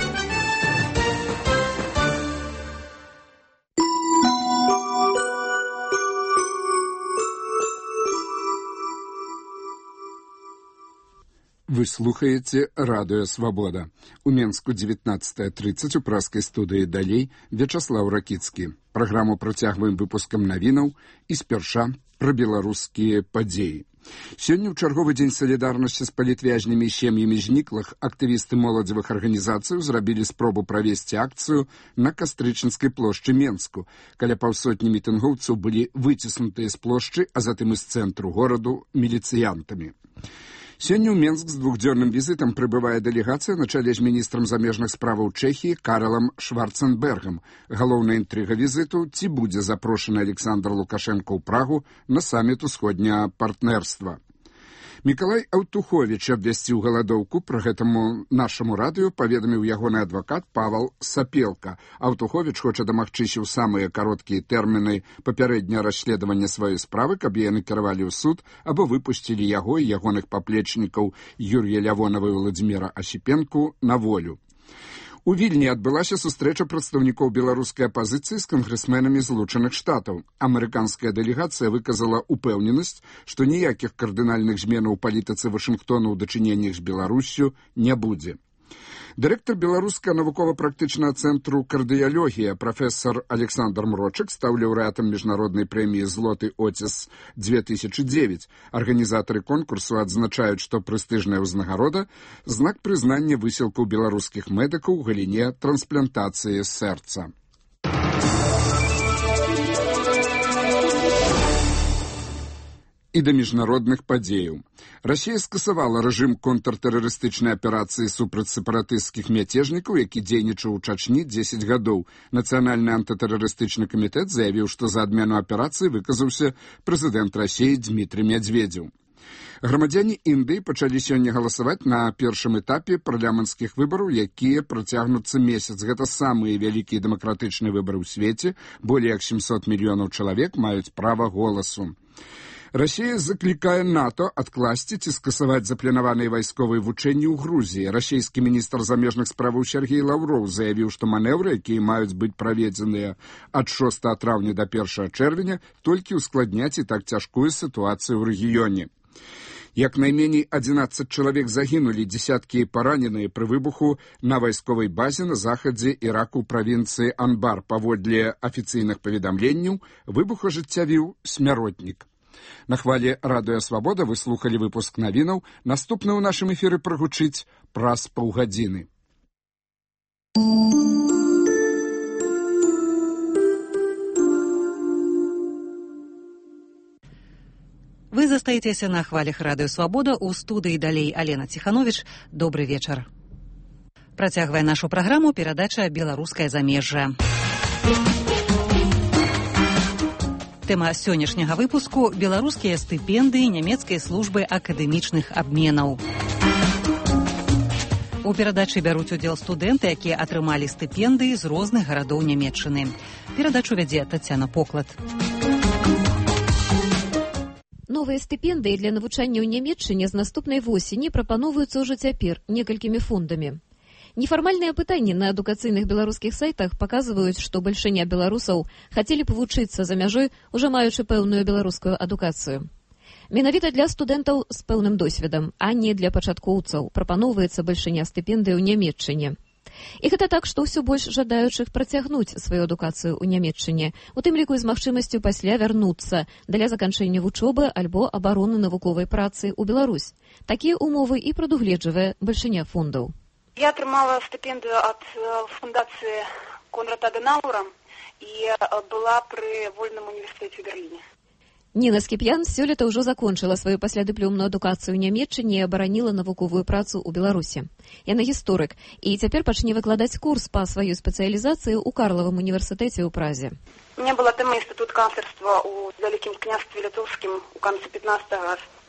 [SPEAKER 12] Вы слухаеце радыё «Свабода». У Менску 19:30 у праскай студыі «Далей» Вячаслаў Ракіцкі. Праграму працягваем выпускам навінаў і спярша пра беларускія падзеі. Сёння ў чарговы дзень салідарнасці з палітвязнямі і сем'ямі зніклых актывісты моладзевых арганізацый зрабілі спробу правесці акцыю на Кастрычніцкай плошчы Менску. Каля паўсотні мітынгоўцаў былі выціснутыя з плошчы, а затым і з цэнтру гораду міліцыянтамі. Сёння ў Менск з двухдзённым візітам прыбывае дэлегацыя на чале з міністрам замежных справаў Чэхіі Каралам Шварценбергам. Галоўная інтрыга візіту – ці будзе запрошаны Александр Лукашенко ў Прагу на саміт усходняга партнерства. Мікалай Аўтуховіч абвясціў галадоўку, пра гэтаму нашаму радыё паведаміў ягоны адвакат Павал Сапелка. Аўтуховіч хоча дамагчыся ў самыя кароткія тэрміны папярэдняе расследавання сваёй справы, каб яны кіравалі ў суд або выпусцілі яго і ягоных паплечнікаў Юрія Лявонава і Владзіміра Асіпенку на волю. У Вільні адбылася сустрэча прадстаўнікоў беларускай апазіцыі з кангрэсменамі Злучаных Штатаў. Амерыканская дэлегацыя выказала упэўненасць, што ніякіх кардынальных зменаў у палітыцы Вашынгтона ў дачыненнях з Беларуссю не будзе. Дырэктар беларускага навукова-практычнага цэнтру кардыялогія прафесар Александр Мрочык стаў лаўрэатам міжнароднай прэміі «Злоты Оціс-2009». Арганізатары конкурсу адзначаюць, што прэстыжная ўзнагарода – знак прызнання высілкаў беларускіх медыкаў у галіне трансплантацыі сэрца. І да міжнародных падзеяў. Расія скасавала рэжым контртэрарыстычнай аперацыі супраць сепаратысцкіх мяцежнікаў, які дзейнічаў у Чачні 10 гадоў. Нацыянальны антытэрарыстычны камітэт заявіў, што за адмену аперацыі выказаўся прэзідэнт Расіі Дмітрый Мядзведзеў. Грамадзяне Індыі пачалі сёння галасаваць на першым этапе парламенцкіх выбараў, якія працягнуцца месяц. Гэта самыя вялікія дэмакратычныя выбары ў свеце. Болей як 700 мільёнаў чалавек маюць права голасу. Расія заклікае НАТО адкласці ці скасаваць запланаваныя вайсковыя вучэнні ў Грузіі. Расійскі міністр замежных справаў Сергей Лаўроў заявіў, што манеўры, якія маюць быць праведзеныя ад 6 траўня да 1 чэрвеня, толькі ўскладняць і так цяжкую сітуацыю ў рэгіёне. Як найменей 11 чалавек загінулі, дзесяткі параненыя пры выбуху на вайсковай базе на захадзе Іраку ў правінцыі Анбар. Паводле афіцыйных паведамленняў, выбух ажыццявіў смяротнік. На хвале радыё «Свабода» вы слухалі выпуск навінаў. Наступны ў нашым эфіры прагучыць праз паўгадзіны.
[SPEAKER 10] Вы застаецеся на хвалях радыё «Свабода». У студыі далей Алена Ціхановіч. Добры вечар. Працягвае нашу праграму перадача «Беларускае замежжа». Тэма сённяшняга выпуску – беларускія стыпендыі нямецкай службы акадэмічных абменаў. У перадачы бяруць удзел студэнты, якія атрымалі стыпендыі з розных гарадоў Нямецчыны. Перадачу вядзе Тацяна Поклад.
[SPEAKER 8] Новыя стыпендыі для навучання ў Нямецчыне з наступнай восені прапаноўваюцца ўжо цяпер некалькімі фондамі. Нефармальныя пытанні на адукацыйных беларускіх сайтах паказваюць, што бальшыня беларусаў хацелі б вучыцца за мяжой, ужо маючы пэўную беларускую адукацыю. Менавіта для студэнтаў з пэўным досведам, а не для пачаткоўцаў, прапаноўваецца бальшыня стыпендый у Нямецчыне. І гэта так, што ўсё больш жадаючых працягнуць сваю адукацыю ў Нямецчыне, у тым ліку з магчымасцю пасля вярнуцца для заканчэння вучобы альбо абароны навуковай працы ў Беларусь. Такія умовы і прадугледжвае бальшыня фондаў.
[SPEAKER 28] Я атрымала стыпендыю ад фундацыі Конрада Адэнауэра і была пры вольным універсітэце ў Берліне.
[SPEAKER 8] Ніна Скіп'ян сёлета ўжо закончыла сваю паслядыплёмную адукацыю ў Нямецчыне і абараніла навуковую працу ў Беларусі. Яна гісторык і цяпер пачне выкладаць курс па сваёй спецыялізацыі ў Карлавым універсітэце ў Празе.
[SPEAKER 28] У меня была тэма інстытут канцлерства ў Вялікім княстве Літоўскім у канцы 15-го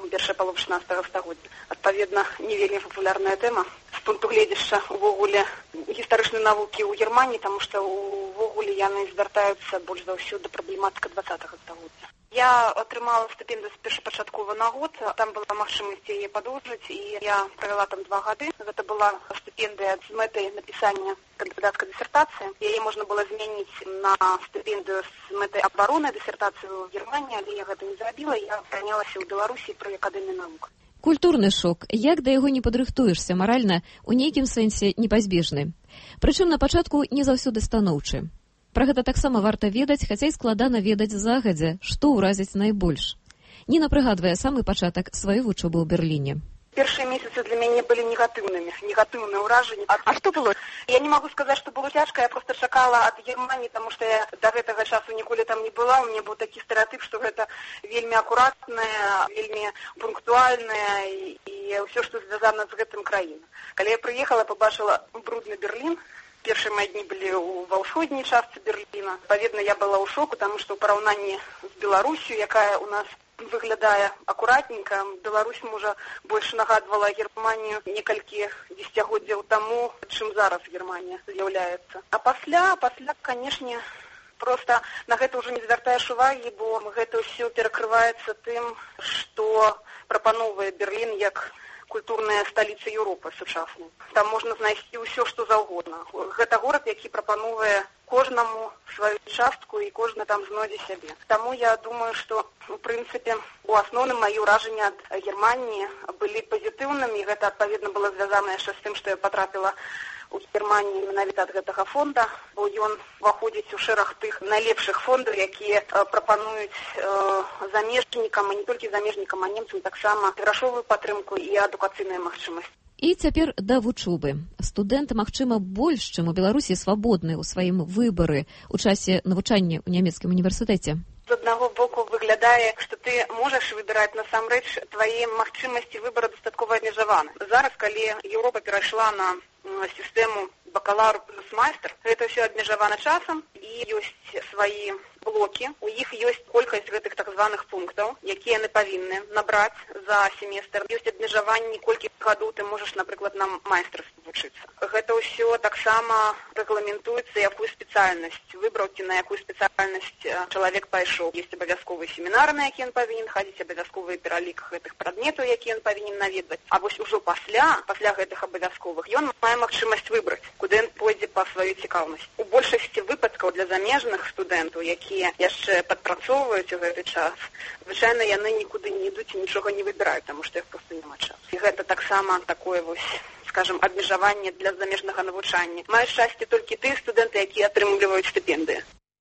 [SPEAKER 13] першая палова 16 стагоддзя. Адпаведна, не вельмі папулярная тэма з пункту гледзяшча увогуле гістарычнай навукі ў Германії, таму што увогуле яны звяртаюцца больш за ўсё да праблематыка 20 стагоддзя. Я атрымала стыпендыю з першапачаткова на год, там была магчымасць яе падоўжыць, і я правяла там 2 гады. Гэта была стыпендыя з мэтай напісання кандыдацкай дысертацыі. Яе можна было змяніць на стыпендыю з мэтай абароны дысертацыю ў Германії, але я гэта не зрабіла, я прынялася ў Беларусі пры акадэміі навук.
[SPEAKER 8] Культурны шок, як да яго не падрыхтуешся маральна, у нейкім сэнсе непазбежны. Прычым на пачатку не заўсёды станоўчы. Пра гэта таксама варта ведаць, хаця і складана ведаць загадзя, што ўразіць найбольш. Ніна прыгадвае самы пачатак сваёй вучобы ў Берліне.
[SPEAKER 13] Першыя месяцы для мяне былі негатыўныя ўражанні. А што было? Я не магу сказаць, што было цяжка, я проста чакала ад Германії, таму што я да гэтага часу ніколі там не была. У мяне быў такі стэрэатып, што гэта вельмі акуратная, вельмі пунктуальная і ўсё, што звязана з гэтым краіна. Калі я прыехала, пабачыла брудны Берлін. Першыя мае дні былі ва ўсходняй частцы Берліна. Адпаведна, я была ў шоку, таму што ў параўнанні з Беларусю, якая у нас выглядае акуратненька, Беларусь, можа, больш нагадвала Германію некалькі дзесяцігоддзяў таму, чым зараз Германія з'яўляецца. А пасля, канешне, проста на гэта ўжо не звяртаеш увагі, бо гэта ўсё перакрываецца тым, што прапановвае Берлін як культурная сталіца Еўропы сучаснай. Там можна знайсці ўсё, што заўгодна. Гэта горад, які прапановвае кожнаму сваю частку, і кожны там знойдзе сябе. Таму я думаю, што, у прынцыпе, у асноўным маі ўражанні ад Германії былі пазітыўнымі, і гэта, адпаведна, было звязана яшчэ з тым, што я патрапіла у Германії менавіта ад гэтага фонда, бо ён уваходзіць у шэраг тых найлепшых фондаў, якія прапануюць замежнікам, і не толькі замежнікам, а немцам таксама грашовую падтрымку і адукацыйныя магчымасці.
[SPEAKER 8] І цяпер да вучобы. Студэнт, магчыма, больш, чым у Беларусі, свабодны ў сваім выбары ў часе навучання ў нямецкім універсітэце.
[SPEAKER 13] З аднаго боку выглядае, што ты можаш выбіраць, насамрэч, твае магчымасці выбара дастаткова абмежаваны. Зараз, калі Еўропа перайшла на сістэму бакалаўр плюс майстар, гэта ўсё абмежавана часам, і ёсць свае блокі, у іх ёсць колькасць гэтых так званых пунктаў, якія яны павінны набраць за семестр. Ёсць абмежаванні, колькі гадоў ты можаш, напрыклад, на майстарстве вучыцца. Гэта ўсё таксама рэгламентуецца, якую спецыяльнасць выбраў, ці на якую спецыяльнасць чалавек пайшоў. Ёсць абавязковыя семінары, на якія ён павінен хадзіць, абавязковы пералік гэтых прадметаў, якія ён павінен наведваць. А вось ужо пасля гэтых абавязковых ён мае магчымасць выбраць, куды ён пойдзе па сваёй цікаўнасці. У большасці выпадкаў для замежных студэнтаў, якія яшчэ падпрацоўваюць у гэты час, звычайна яны нікуды не ідуць і нічога не выбіраюць, таму што іх проста няма часу. І гэта таксама такое вось, скажем, абмежаванне для замежнага навучання. Маюць шчасце толькі тыя студэнты, якія атрымліваюць стыпендыі.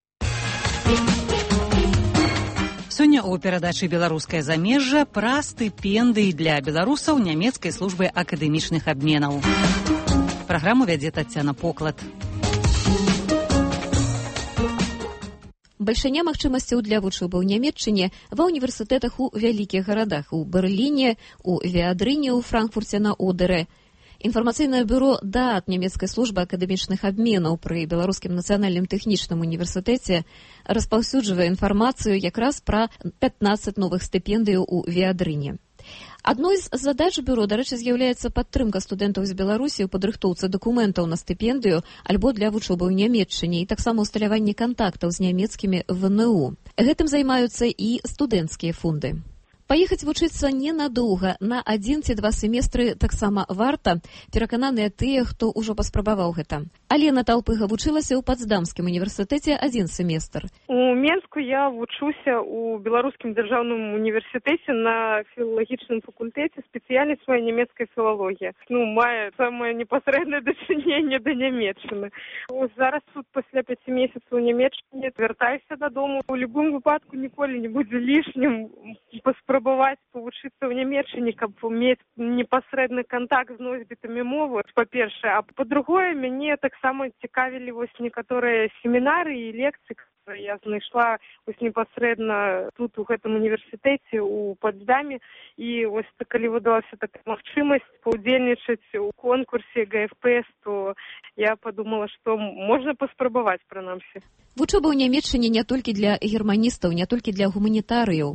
[SPEAKER 10] Сёння ў перадачы «Беларускае замежжа» пра стыпендыі для беларусаў нямецкай службы акадэмічных абменаў. Праграму вядзе Таццяна Поклад.
[SPEAKER 8] Бальшыня магчымасцяў для вучобы ў Нямецчыне ва універсітэтах у вялікіх гарадах, у Берліне, у Веадрыне, у Франкфурце на Одэрэ. Інфармацыйнае бюро ДААТ нямецкай службы акадэмічных абменаў пры Беларускім нацыянальным тэхнічным універсітэце распаўсюджвае інфармацыю якраз пра 15 новых стыпендыяў у Веадрыне. Адной з задач бюро, дарэчы, з'яўляецца падтрымка студэнтаў з Беларусі ў падрыхтоўцы дакументаў на стыпендыю альбо для вучобы ў Нямецчыне і таксама ўсталяванне кантактаў з нямецкімі ВНУ. Гэтым займаюцца і студэнцкія фонды. Паехаць вучыцца ненадоўга, на 1 ці 2 семестры таксама варта, перакананыя тыя, хто ўжо паспрабаваў гэта. Алена Талпыга вучылася ў Пацдамскім універсітэце 1 семестр.
[SPEAKER 14] У Менску я вучуся ў Беларускім дзяржаўным універсітэце на філалагічным факультэце, спецыяльнасць моя нямецкая філалогія. Мае самае непасрэднае дачыненне да Нямецчыны. Зараз тут пасля 5 месяцаў у Нямецчыне вяртаюся дадому. У любым выпадку ніколі не будзе лішнім паспрабаваць павучыцца ў Нямецчыне, каб мець непасрэдны кантакт з носьбітамі мовы, па-першае. А па-другое, мяне таксама цікавілі вось некаторыя семінары і лекцыі, которые я знайшла вось непасрэдна тут у гэтым універсітэце у Пацдаме. І вось калі выдалася такая магчымасць паўдзельнічаць у конкурсе ГФПС, то я подумала, што можна паспрабаваць прынамсі.
[SPEAKER 8] Вучоба ў Нямецчыне не толькі для германістаў, не толькі для гуманітарыяў.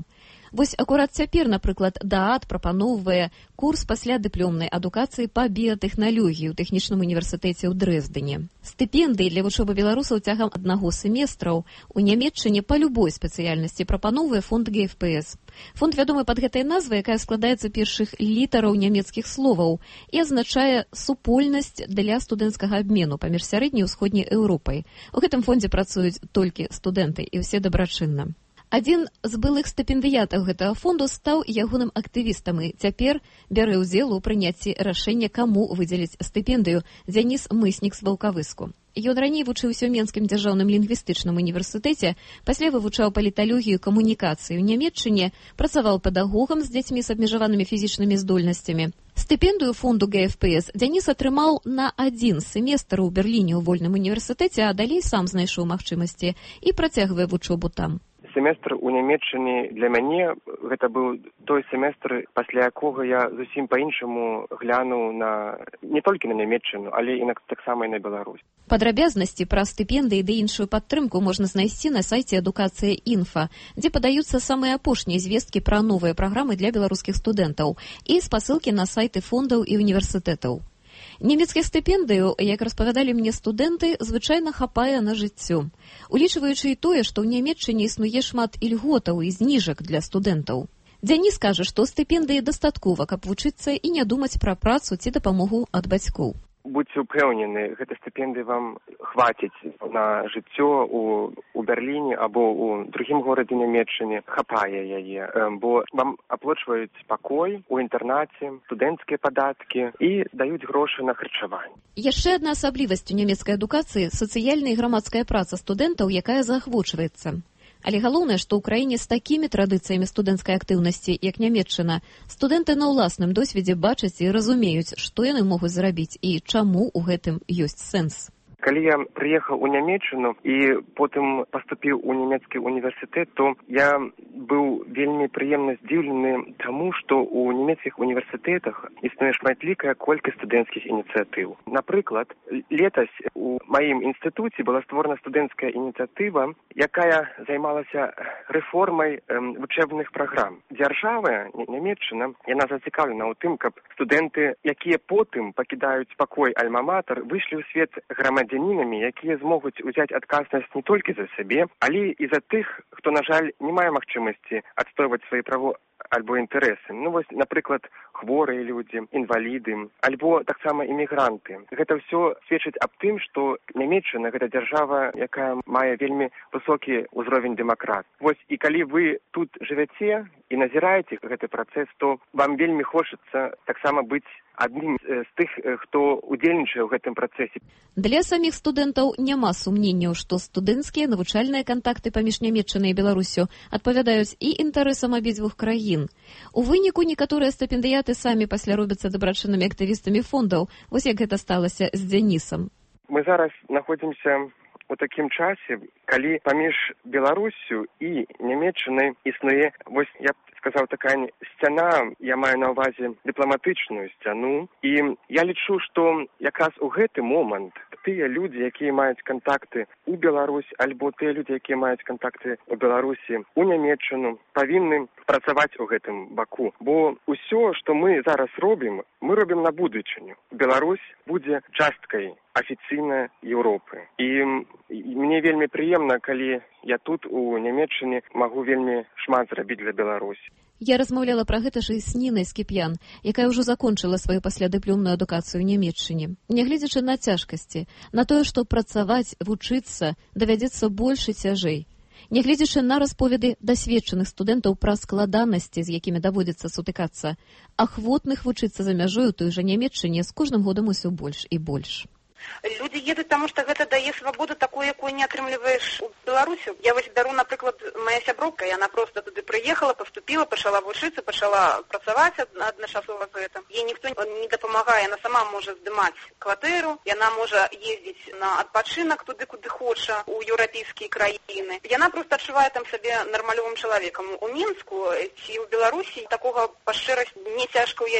[SPEAKER 8] Вось акурат цяпер, напрыклад, ДААД прапаноўвае курс паслядыплёмнай адукацыі па біятэхналогіі ў тэхнічным універсітэце ў Дрэздане. Стыпендыі для вучобы беларусаў цягам аднаго семестраў у Нямецчыне па любой спецыяльнасці прапаноўвае фонд ГФПС. Фонд вядомы пад гэтай назвай, якая складаецца першых літараў нямецкіх словаў і азначае супольнасць для студэнцкага абмену паміж сярэдняй і ўсходняй Еўропай. У гэтым фондзе працуюць толькі студэнты і ўсе дабрачынна. Адзін з былых стыпендыятаў гэтага фонду стаў ягоным актывістам і цяпер бярэ ўдзел у прыняцці рашэння, каму выдзеліць стыпендыю, Дзяніс Мыснік з Ваўкавыску. Ён раней вучыўся ў Менскім дзяржаўным лінгвістычным універсітэце, пасля вывучаў паліталогію камунікацыі ў Нямецчыне, працаваў педагогам з дзецьмі з абмежаванымі фізічнымі здольнасцямі. Стыпендыю фонду ГФПС Дзяніс атрымаў на 1 семестр у Берліне ў вольным універсітэце, а далей сам знайшоў магчымасці і працягвае вучобу там.
[SPEAKER 15] Семестр у Нямецчыне для мяне гэта быў той семестр, пасля якога я зусім па-іншаму глянуў на не толькі на Нямецчыну, але і таксама і на Беларусь.
[SPEAKER 8] Падрабязнасці пра стыпендыі ды іншую падтрымку можна знайсці на сайце Адукацыя Інфа, дзе падаюцца самыя апошнія звесткі пра новыя праграмы для беларускіх студэнтаў і спасылкі на сайты фондаў і універсітэтаў. Нямецкіх стыпендыяў, як распавядалі мне студэнты, звычайна хапае на жыццё. Улічваючы і тое, што ў Нямецчыне існуе шмат ільготаў і зніжак для студэнтаў. Дзяніс кажа, што стыпендыі дастаткова, каб вучыцца і не думаць пра працу ці дапамогу ад бацькоў.
[SPEAKER 15] Будьце ўпэўнены, гэта стыпендыі вам хваціць на жыццё у Берліне або ў другім горадзе Нямецчыне, хапае яе, бо вам аплачваюць пакой у інтэрнаце, студэнцкія падаткі і даюць грошы на харчаванне.
[SPEAKER 8] Яшчэ адна асаблівасць у нямецкай адукацыі – сацыяльная і грамадская праца студэнтаў, якая заахвочваецца. Але галоўнае, што ў краіне з такімі традыцыямі студэнцкай актыўнасці, як Нямецчына, студэнты на ўласным досведзе бачаць і разумеюць, што яны могуць зрабіць і чаму ў гэтым ёсць сэнс.
[SPEAKER 15] Калі я прыехаў у Нямецчыну і потым паступіў у нямецкі універсітэт, то я быў вельмі прыемна здзіўлены таму, што ў нямецкіх універсітэтах існуе шматлікая колькасць студэнцкіх ініцыятыў. Напрыклад, летась у маім інстытуце была створана студэнцкая ініцыятыва, якая займалася рэформай вучэбных праграм. Дзяржава, Нямецчына, яна зацікаўлена ў тым, каб студэнты, якія потым пакідаюць пакой альма-матэр, выйшлі ў свет грамадзянінамі, якія змогуць узяць адказнасць не толькі за сябе, але і за тых, хто, на жаль, не мае магчымасці адстойваць свае правы альбо інтарэсы. Ну, вось, напрыклад, хворыя людзі, інваліды, альбо таксама імігранты. Гэта ўсё сведчыць аб тым, што Нямецчына – гэта дзяржава, якая мае вельмі высокі ўзровень дэмакрат. Вось, і калі вы тут жывяце і назіраеце гэты працэс, то вам вельмі хочацца таксама быць адним з тых, хто удзельнічае ў гэтым працэсе.
[SPEAKER 8] Для саміх студэнтаў няма сумненняў, што студэнцкія навучальныя кантакты паміж Нямецчынай і Беларуссю адпавядаюць і інтарэсам абедзвюх краін. У выніку некаторыя стыпендыяты самі пасля робяцца дабрачыннымі актывістамі фондаў. Вось як гэта сталася з Дзянісам.
[SPEAKER 15] Мы зараз знаходзімся у такім часе, калі паміж Беларуссю і Нямецчынай існуе, вось я сказаў, такая сцяна, я маю на ўвазе дыпламатычную сцяну, і я лічу, што якраз у гэты момант тыя людзі, якія маюць кантакты ў Беларусь, альбо тыя людзі, якія маюць кантакты ў Беларусі, у Нямецчыну, павінны працаваць у гэтым баку. Бо ўсё, што мы зараз робім, мы робім на будучыню. Беларусь будзе часткай афіцыйнай Еўропы. І мне вельмі прыемна, калі я тут у Нямецчыне магу вельмі шмат зрабіць для Беларусі.
[SPEAKER 8] Я размаўляла пра гэта ж і з Нінай Скіп'ян, якая ўжо закончыла сваю паслядыплёмную адукацыю ў Нямецчыне. Нягледзячы на цяжкасці, на тое, што працаваць, вучыцца давядзецца больш і цяжэй. Нягледзячы на расповеды дасведчаных студэнтаў пра складанасці, з якімі даводзіцца сутыкацца, ахвотных вучыцца за мяжой у той жа Нямецчыне з кожным годам усё больш і больш.
[SPEAKER 13] Люди едут, потому что гэта дае свободу такую, якую не атрымліваеш у Беларусі. Я вось беру, напрыклад, моя сяброўка, яна просто туды прыехала, поступила, пачала вучыцца, пачала працаваць адначасова з гэтым. Ей ніхто не дапамагае, яна сама можа здымаць кватэру, яна можа ездзіць на адпачынак туды, куды хоча, у еўрапейскія краіны. Яна просто адчувае там сабе нармалёвым чалавекам. У Мінску ці ў Беларусі такога па шчырасці не цяжка ўявіць.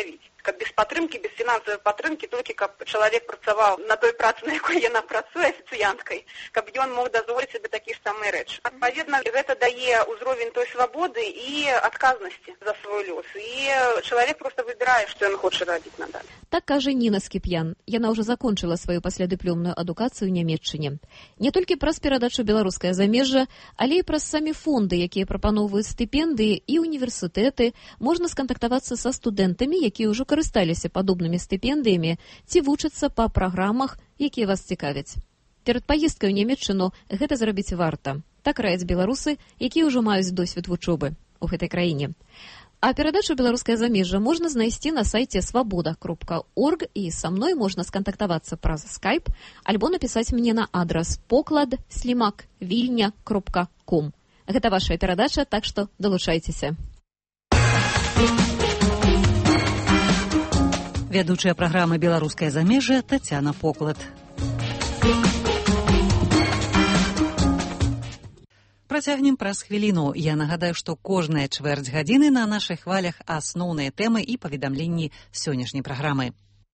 [SPEAKER 13] каб без падтрымкі, без фінансавай падтрымкі, толькі каб чалавек працаваў на той працы, на якой яна працуе афіцыянткай, каб ён мог дазволіць сабе такі ж самыя рэчы. Адпаведна, гэта дае ўзровень той свабоды і адказнасці за свой лёс. І чалавек проста выбірае, што ён хоча рабіць надалей.
[SPEAKER 8] Так кажа Ніна Скіп'ян. Яна ўжо закончыла сваю паслядыплёмную адукацыю ў Нямецчыне. Не толькі праз перадачу беларускае замежжа, але і праз самі фонды, якія прапаноўваюць стыпендыі і універсітэты, можна скантактавацца са студэнтамі, якія ўжо карысталіся падобнымі стыпендыямі, ці вучацца па праграмах, якія вас цікавяць. Перад паездкай у Нямецчыну гэта зрабіць варта. Так раяць беларусы, якія ўжо маюць досвед вучобы ў гэтай краіне. А перадачу «Беларускае замежжа» можна знайсці на сайце свабода.орг, і са мной можна скантактавацца праз скайп альбо напісаць мне на адрас poklad@vilnya.com. Гэта ваша перадача, так што далучайцеся.
[SPEAKER 10] Вядучая праграмы «Беларускае замежжа» Тацяна Поклад. Працягнем праз хвіліну. Я нагадаю, што кожная чвэрць гадзіны на нашых хвалях асноўныя тэмы і паведамленні сённяшняй праграмы.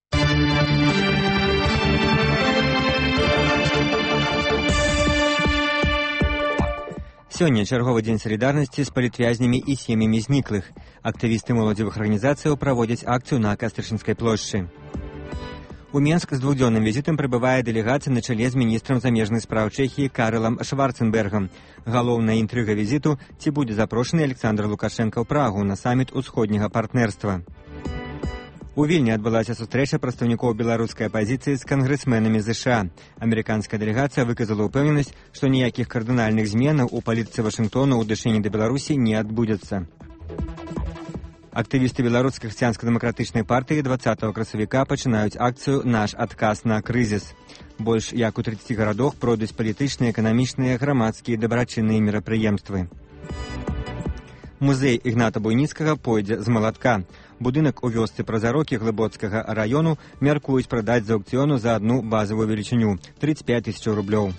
[SPEAKER 1] Сёння чарговы дзень салідарнасці з палітвязнямі і сем'ямі зніклых. Актывісты моладзевых арганізацыяў праводзяць акцыю на Кастрычынскай плошчы. У Менск з двухдзённым візітам прыбывае дэлегацыя на чале з міністрам замежных спраў Чэхіі Карэлам Шварцэнбергам. Галоўная інтрыга візіту, ці будзе запрошаны Александр Лукашенко ў Прагу на саміт усходняга партнерства. У Вільні адбылася сустрэча прадстаўнікоў беларускай апазіцыі з кангрэсменамі ЗША. Амерыканская дэлегацыя выказала ўпэўненасць, што ніякіх кардынальных зменаў у палітыцы Вашынгтона ў дачыненні да Беларусі не адбудзецца. Актывісты беларускай хрысціянска-дэмакратычнай партыі 20 красавіка пачынаюць акцыю «Наш адказ на крызіс». Больш як у 30 гарадах пройдуць палітычныя, эканамічныя, грамадскія і дабрачынныя мерапрыемствы. Музей Ігната Буйніцкага пойдзе з малатка. Будынак у вёсцы Празарокі Глыбоцкага раёну мяркуюць прадаць з аўкцыёну за адну базавую велічыню – 35 000 рублёў.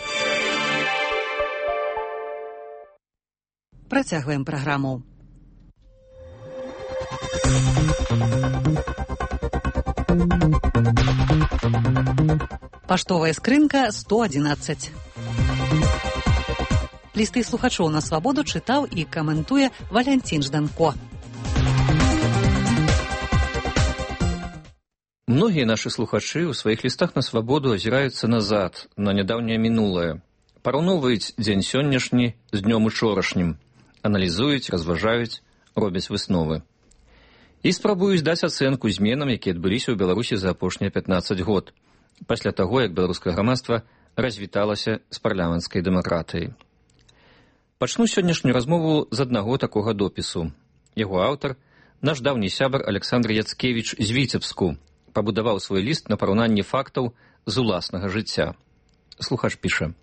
[SPEAKER 10] Працягваем праграму. Паштовая скрынка 111. Лісты слухачоў на свабоду чытаў і каментуе Валянцін Жданко.
[SPEAKER 2] Многія нашы слухачы ў сваіх лістах на свабоду азіраюцца назад, на нядаўняе мінулае. Параўноўваюць дзень сённяшні з днём учорашнім. Аналізуюць, разважаюць, робяць высновы. І спрабуюць даць ацэнку зменам, якія адбыліся ў Беларусі за апошнія 15 год, пасля таго, як беларускае грамадства развіталася з парламенцкай дэмакратыяй. Пачну сённяшнюю размову з аднаго такога допісу. Яго аўтар, наш даўні сябар Александр Яцкевіч з Віцебску, пабудаваў свой ліст на параўнанні фактаў з уласнага жыцця. Слухач піша: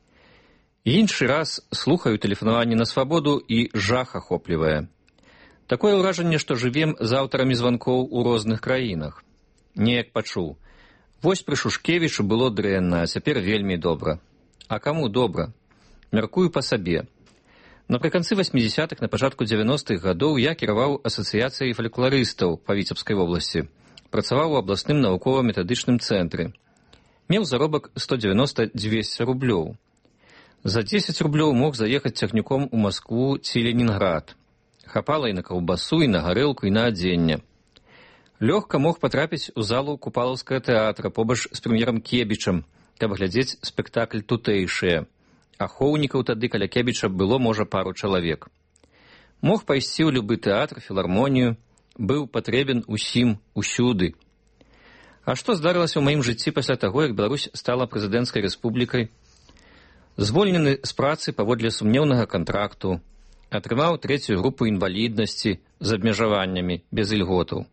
[SPEAKER 2] «Іншы раз слухаю тэлефанаванне на свабоду і жах ахоплівае. Такое ўражанне, што жывем з аўтарамі званкоў у розных краінах. Неяк пачуў. Вось пры Шушкевічу было дрэнна, а цяпер вельмі добра. А каму добра? Мяркую па сабе. Напрыканцы 80-х, на пачатку 90-х гадоў я кіраваў асацыяцыяй фалькларыстаў па Віцебскай вобласці. Працаваў у абласным навукова-метадычным цэнтры. Меў заробак 190-200 рублёў. За 10 рублёў мог заехаць цягніком у Маскву ці Ленінград. Хапала і на каўбасу, і на гарэлку, і на адзенне. Лёгка мог патрапіць у залу Купалаўскага тэатра побач з прэм'ерам Кебічам, каб глядзець спектакль тутэйшыя. Ахоўнікаў тады каля Кебіча было, можа, пару чалавек. Мог пайсці ў любы тэатр, філармонію, быў патрэбен усім, усюды. А што здарылася ў маім жыцці пасля таго, як Беларусь стала прэзідэнцкай рэспублікай? Звольнены з працы паводле сумнеўнага кантракту, атрымаў 3-ю групу інваліднасці з абмежаваннямі, без ільготаў.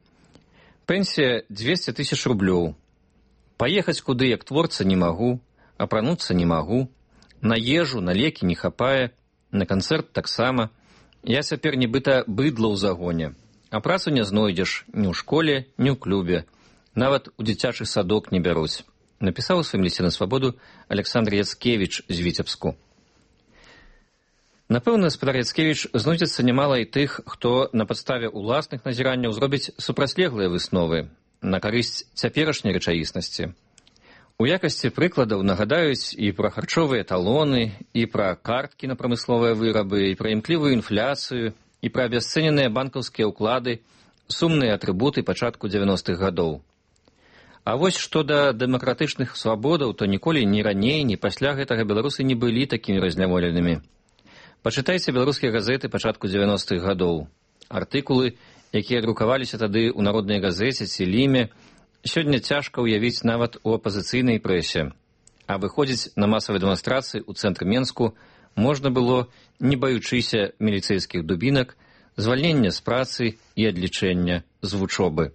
[SPEAKER 2] Пенсія 200 000 рублёў. Паехаць куды, як творца, не магу, апрануцца не магу, на ежу, на лекі не хапае, на канцэрт таксама. Я цяпер нібыта быдла ў загоне, а працу не знойдзеш ні ў школе, ні ў клубе. Нават у дзіцячы садок не бяруць. Напісаў у сваім лісце на свабоду Александр Яцкевіч з Віцебску. Напэўна, спадар Яцкевіч, знойдзецца нямала і тых, хто на падставе ўласных назіранняў зробіць супрацьлеглыя высновы на карысць цяперашняй рэчаіснасці. У якасці прыкладаў нагадаюць і пра харчовыя талоны, і пра карткі на прамысловыя вырабы, і пра імклівую інфляцыю, і пра абясцэненыя банкаўскія ўклады, сумныя атрыбуты пачатку 90-х гадоў. А вось што да дэмакратычных свабодаў, то ніколі ні раней, ні пасля гэтага беларусы не былі такімі разняволенымі. Пачытайце беларускія газеты пачатку 90-х гадоў. Артыкулы, якія друкаваліся тады ў народнай газеце ці ліме, сёння цяжка ўявіць нават у апазіцыйнай прэсе. А выходзіць на масавыя дэманстрацыі ў цэнтры Менску можна было, не баючыся міліцэйскіх дубінак, звальнення з працы і адлічэння з вучобы.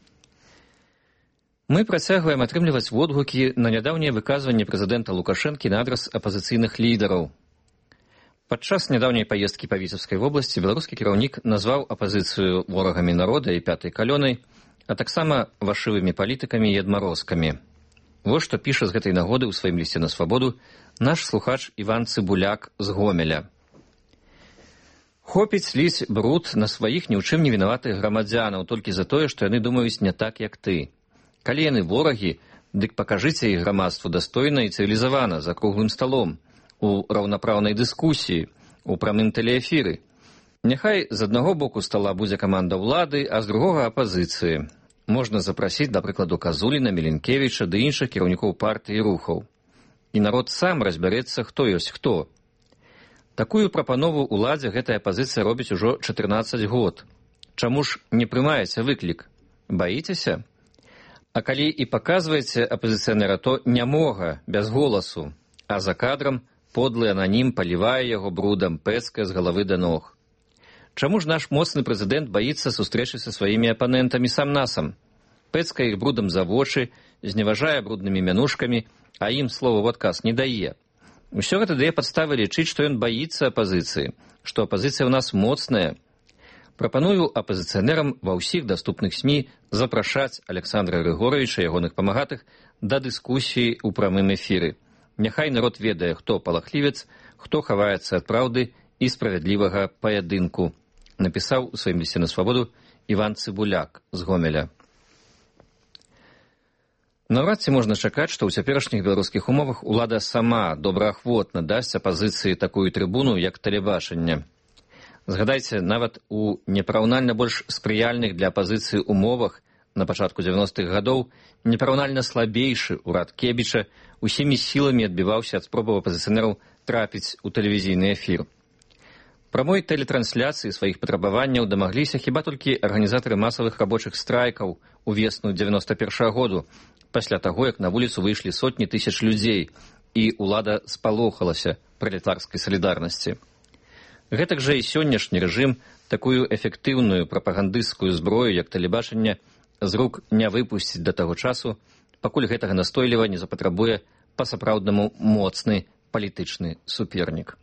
[SPEAKER 2] Мы працягваем атрымліваць водгукі на нядаўнее выказванне прэзідэнта Лукашэнкі на адрас апазіцыйных лідараў. Падчас нядаўняй паездкі па Віцебскай вобласці беларускі кіраўнік назваў апазіцыю ворагамі народа і пятай калёнай, а таксама вашывымі палітыкамі і адмарозкамі. Вось што піша з гэтай нагоды ў сваім лісце на свабоду наш слухач Іван Цыбуляк з Гомеля. Хопіць ліць бруд на сваіх ні ў чым не вінаватых грамадзянаў толькі за тое, што яны думаюць не так, як ты. Калі яны ворагі, дык пакажыце іх грамадству дастойна і цывілізавана, за круглым сталом, у раўнапраўнай дыскусіі, у прамым тэлеэфіры. Няхай з аднаго боку стала будзе каманда ўлады, а з другога апазіцыі. Можна запрасіць, да прыкладу, Казуліна, Міленкевіча ды іншых кіраўнікоў партый і рухаў. І народ сам разбярэцца, хто ёсць хто. Такую прапанову ўладзе гэтая апазіцыя робіць ужо 14 год. Чаму ж не прымаеце выклік? Баіцеся? А калі і паказваеце апазіцыянера, то нямога, без голасу, а за кадрам подлы ананім палівае яго брудам, пэцкае з галавы да ног. Чаму ж наш моцны прэзідэнт баіцца сустрэчы са сваімі апанентамі сам-насам? Пэцкае іх брудам за вочы, зневажае бруднымі мянушкамі, а ім слова ў адказ не дае. Усё гэта дае падставы лічыць, што ён баіцца апазіцыі, што апазіцыя ў нас моцная. Прапаную апазіцыянерам ва ўсіх даступных СМІ запрашаць Александра Григоровича і ягоных памагатых да дыскусіі ў прамым эфіры. Няхай народ ведае, хто палахлівец, хто хаваецца ад праўды і справядлівага паядынку, напісаў у сваім лісце на свабоду Іван Цыбуляк з Гомеля. Наўрад ці можна чакаць, што ў цяперашніх беларускіх умовах улада сама добраахвотна дасць апазіцыі такую трыбуну, як тэлебачанне. Згадайце, нават у непараўнальна больш спрыяльных для апазіцыі умовах на пачатку 90-х гадоў непараўнальна слабейшы ўрад Кебіча усімі сіламі адбіваўся ад спробаў апазіцыянераў трапіць у тэлевізійны эфір. Прамой тэлетрансляцыі сваіх патрабаванняў дамагліся хіба толькі арганізатары масавых рабочых страйкаў у весну 91-го году, пасля таго, як на вуліцу выйшлі сотні тысяч людзей, і ўлада спалохалася пралетарскай салідарнасці. Гэтак жа і сённяшні рэжым такую эфектыўную прапагандысцкую зброю, як тэлебачанне, з рук не выпусціць да таго часу, пакуль гэтага настойліва не запатрабуе па-сапраўднаму моцны палітычны супернік.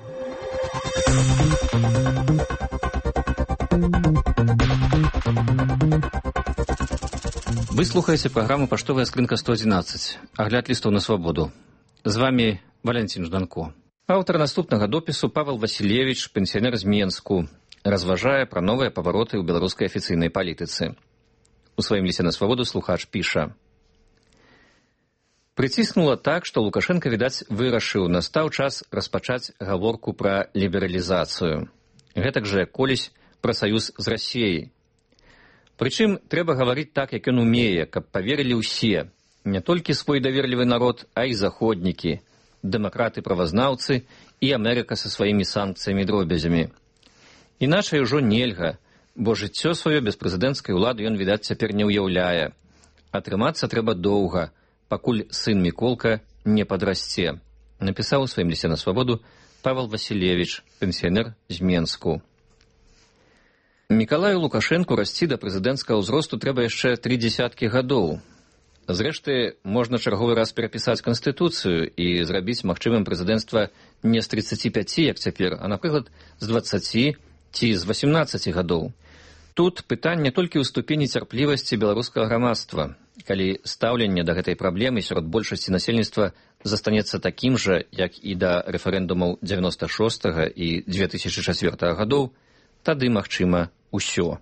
[SPEAKER 2] Вы слухаеце праграму «Паштовая скрынка 111», агляд лістаў на свабоду. З вамі Валянцін Жданко. Аўтар наступнага допісу Павел Васілевіч, пенсіянер з Менску, разважае пра новыя павароты ў беларускай афіцыйнай палітыцы. У сваім лісце на свабоду слухач піша: «Прыціснула так, што Лукашенко, відаць, вырашыў, настаў час распачаць гаворку пра лібералізацыю. Гэтак жа, колісь, пра саюз з Расіяй. Прычым, трэба гаварыць так, як ён умее, каб паверылі ўсе, не толькі свой даверлівы народ, а і заходнікі, дэмакраты-правазнаўцы і Амерыка са сваімі санкцыямі і дробязямі. Іначай ужо нельга, бо жыццё сваё без прэзідэнцкай улады ён, відаць, цяпер не ўяўляе. Атрымацца трэба доўга, пакуль сын Міколка не падрасце», напісаў у сваім лісце на свабоду Павел Васілевіч, пенсіянер з Менску. Мікалаю Лукашэнку расці да прэзідэнцкага ўзросту трэба яшчэ 30 гадоў. Зрэшты, можна чарговы раз перапісаць Канстытуцыю і зрабіць магчымым прэзідэнцтва не з 35, як цяпер, а, напрыклад, з 20 ці з 18 гадоў. Тут пытанне толькі ў ступені цярплівасці беларускага грамадства. калі стаўленне да гэтай праблемы сярод большасці насельніцтва застанецца такім жа, як і да рэферэндумаў 96-го і 2004 гадоў, тады магчыма ўсё.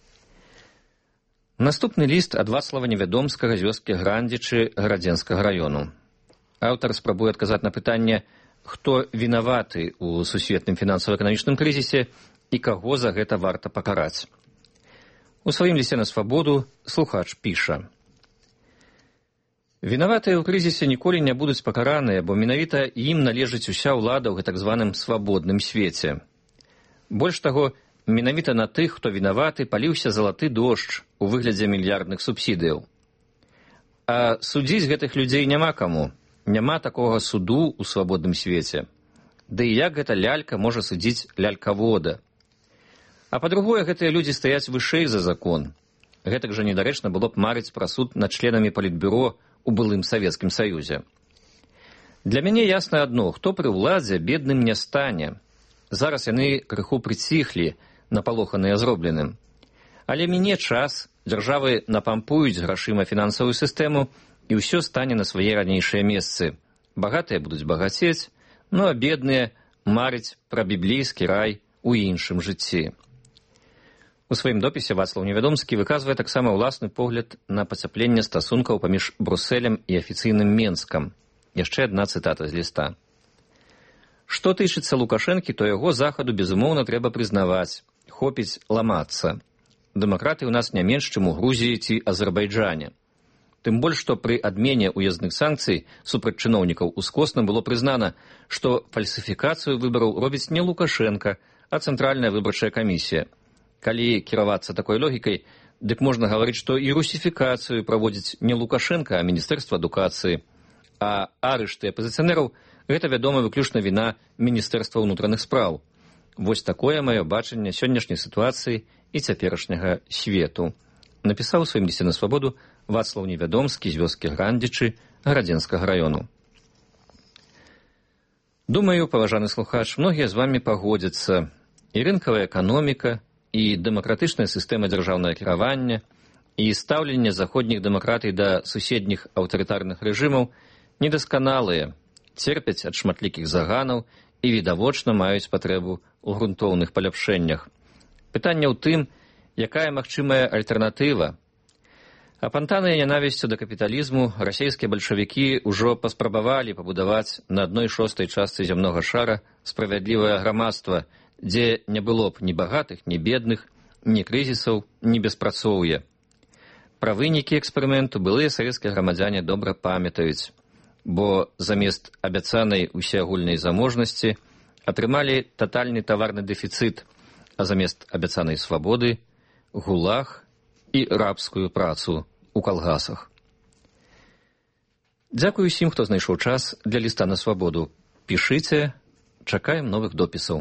[SPEAKER 2] Наступны ліст ад Вацлава Невядомскага з вёскі Грандзічы Гарадзенскага раёну. Аўтар спрабуе адказаць на пытанне, хто вінаваты ў сусветным фінансава-эканамічным крызісе і каго за гэта варта пакараць. У сваім лісце на свабоду слухач піша: «Вінаватыя ў крызісе ніколі не будуць пакараныя, бо менавіта ім належыць уся ўлада ў гэтак званым свабодным свеце. Больш таго, менавіта на тых, хто вінаваты, паліўся залаты дождж у выглядзе мільярдных субсідыяў. А судзіць гэтых людзей няма каму. Няма такога суду ў свабодным свеце. Ды і як гэта лялька можа судзіць лялькавода? А па-другое, гэтыя людзі стаяць вышэй за закон. Гэтак жа недарэчна было б марыць пра суд над членамі палітбюро у былым Савецкім Саюзе. Для мяне ясна адно, хто пры ўладзе бедным не стане. Зараз яны крыху прыціхлі, напалоханыя зробленым. Але міне час, дзяржавы напампуюць грашыма фінансавую сістэму, і ўсё стане на свае ранейшыя месцы. Багатыя будуць багацець, ну а бедныя марыць пра біблейскі рай у іншым жыцці». У сваім допісе Вацлаў Невядомскі выказвае таксама ўласны погляд на пацяпленне стасункаў паміж Брусэлем і афіцыйным Менскам. Яшчэ адна цытата з ліста. «Што тычыцца Лукашэнкі, то яго захаду, безумоўна, трэба прызнаваць. Хопіць ламацца. Дэмакраты ў нас не менш, чым у Грузіі ці Азербайджане. Тым больш, што пры адмене ўездных санкцый супраць чыноўнікаў ускосна было прызнана, што фальсіфікацыю выбараў робіць не Лукашенка, а Цэнтральная выбарчая камісія. Калі кіравацца такой логікай, дык можна гаварыць, што і русіфікацыю праводзіць не Лукашенка, а Міністэрства адукацыі. А арышты апазіцыянераў – гэта, вядома, выключна віна Міністэрства ўнутраных спраў. Вось такое маё бачанне сённяшняй сітуацыі і цяперашняга свету», напісаў у сваім лісце на свабоду Вацлаў Невядомскі з вёскі Грандзічы Гарадзенскага раёну. Думаю, паважаны слухач, многія з вамі пагодзяцца. І рынкавая эканоміка, і дэмакратычная сістэма дзяржаўнага кіравання, і стаўленне заходніх дэмакратый да суседніх аўтарытарных рэжымаў недасканалыя, церпяць ад шматлікіх заганаў і відавочна маюць патрэбу ў грунтоўных паляпшэннях. Пытанне ў тым, якая магчымая альтэрнатыва. Апантаныя нянавісцю да капіталізму расійскія бальшавікі ўжо паспрабавалі пабудаваць на 1/6 частцы зямнога шара справядлівае грамадства, дзе не было б ні багатых, ні бедных, ні крызісаў, ні беспрацоўя. Пра вынікі эксперыменту былыя савецкія грамадзяне добра памятаюць, бо замест абяцанай усеагульнай заможнасці атрымалі татальны таварны дэфіцыт, а замест абяцанай свабоды – гулаг і рабскую працу ў калгасах. Дзякую усім, хто знайшоў час для ліста на свабоду. Пішыце, чакаем новых допісаў.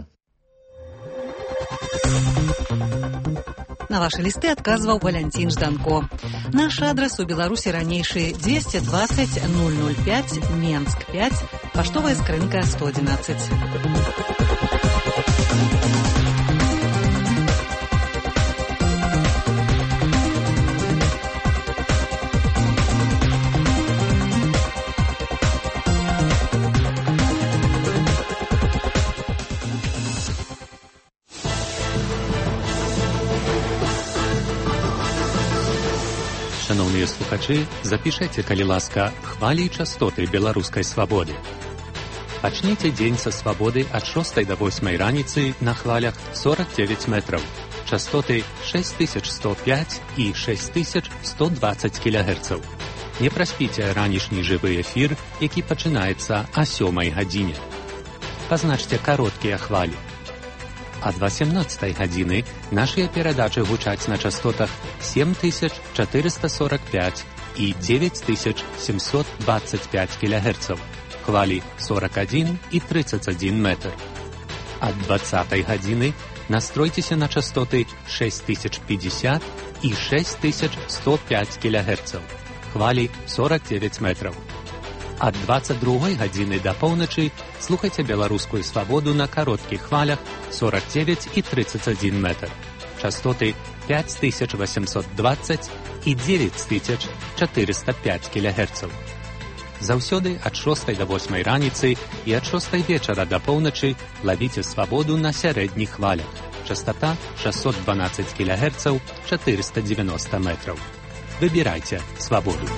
[SPEAKER 10] На ваши листы отказывал Валентин Жданко. Наш адрес у Беларуси ранейший 220 005 Менск 5, поштовая скрынка 111.
[SPEAKER 11] Шановні слухачі, запішайце, калі ласка, хвалі і частоты беларускай свабоды. Пачніце дзень са свабоды ад 6 до 8 раніцы на хвалях 49 метраў. Частоты 6105 і 6120 кГц. Не праспіце ранішні жывы эфір, які пачынаецца о 7 гадзіне. Пазначце кароткія хвалі. Ад 18 гадзіны нашыя перадачы гучаць на частотах 7445 і 9725 кГц, хвалі 41 і 31 метр. Ад 20 гадзіны настройцеся на частоты 6050 і 6105 кГц, хвалі 49 метраў. Ад 22 гадзіны да поўначы слухайце беларускую свабоду на кароткіх хвалях 49 і 31 метр. Частоты 5820 і 9405 кГц. Заўсёды ад 6 до 8 раніцы і ад 6 вечара до поўначы лавіце свабоду на сярэдніх хвалях. Частота 612 кГц, 490 метров. Выбирайте свободу.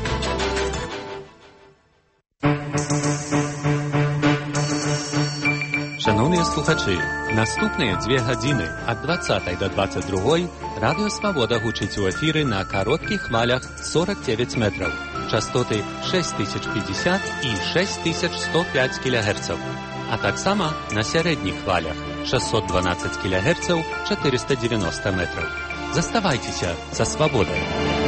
[SPEAKER 11] Шановні слухачі, наступні 2 години від 20 до 22 Радіо Свобода гучить у ефірі на коротких хвалях 49 метрів, частоти 6050 і 6105 кГц, а так само на середніх хвалях 612 кГц, 490 метрів. Заставайтеся за свободою.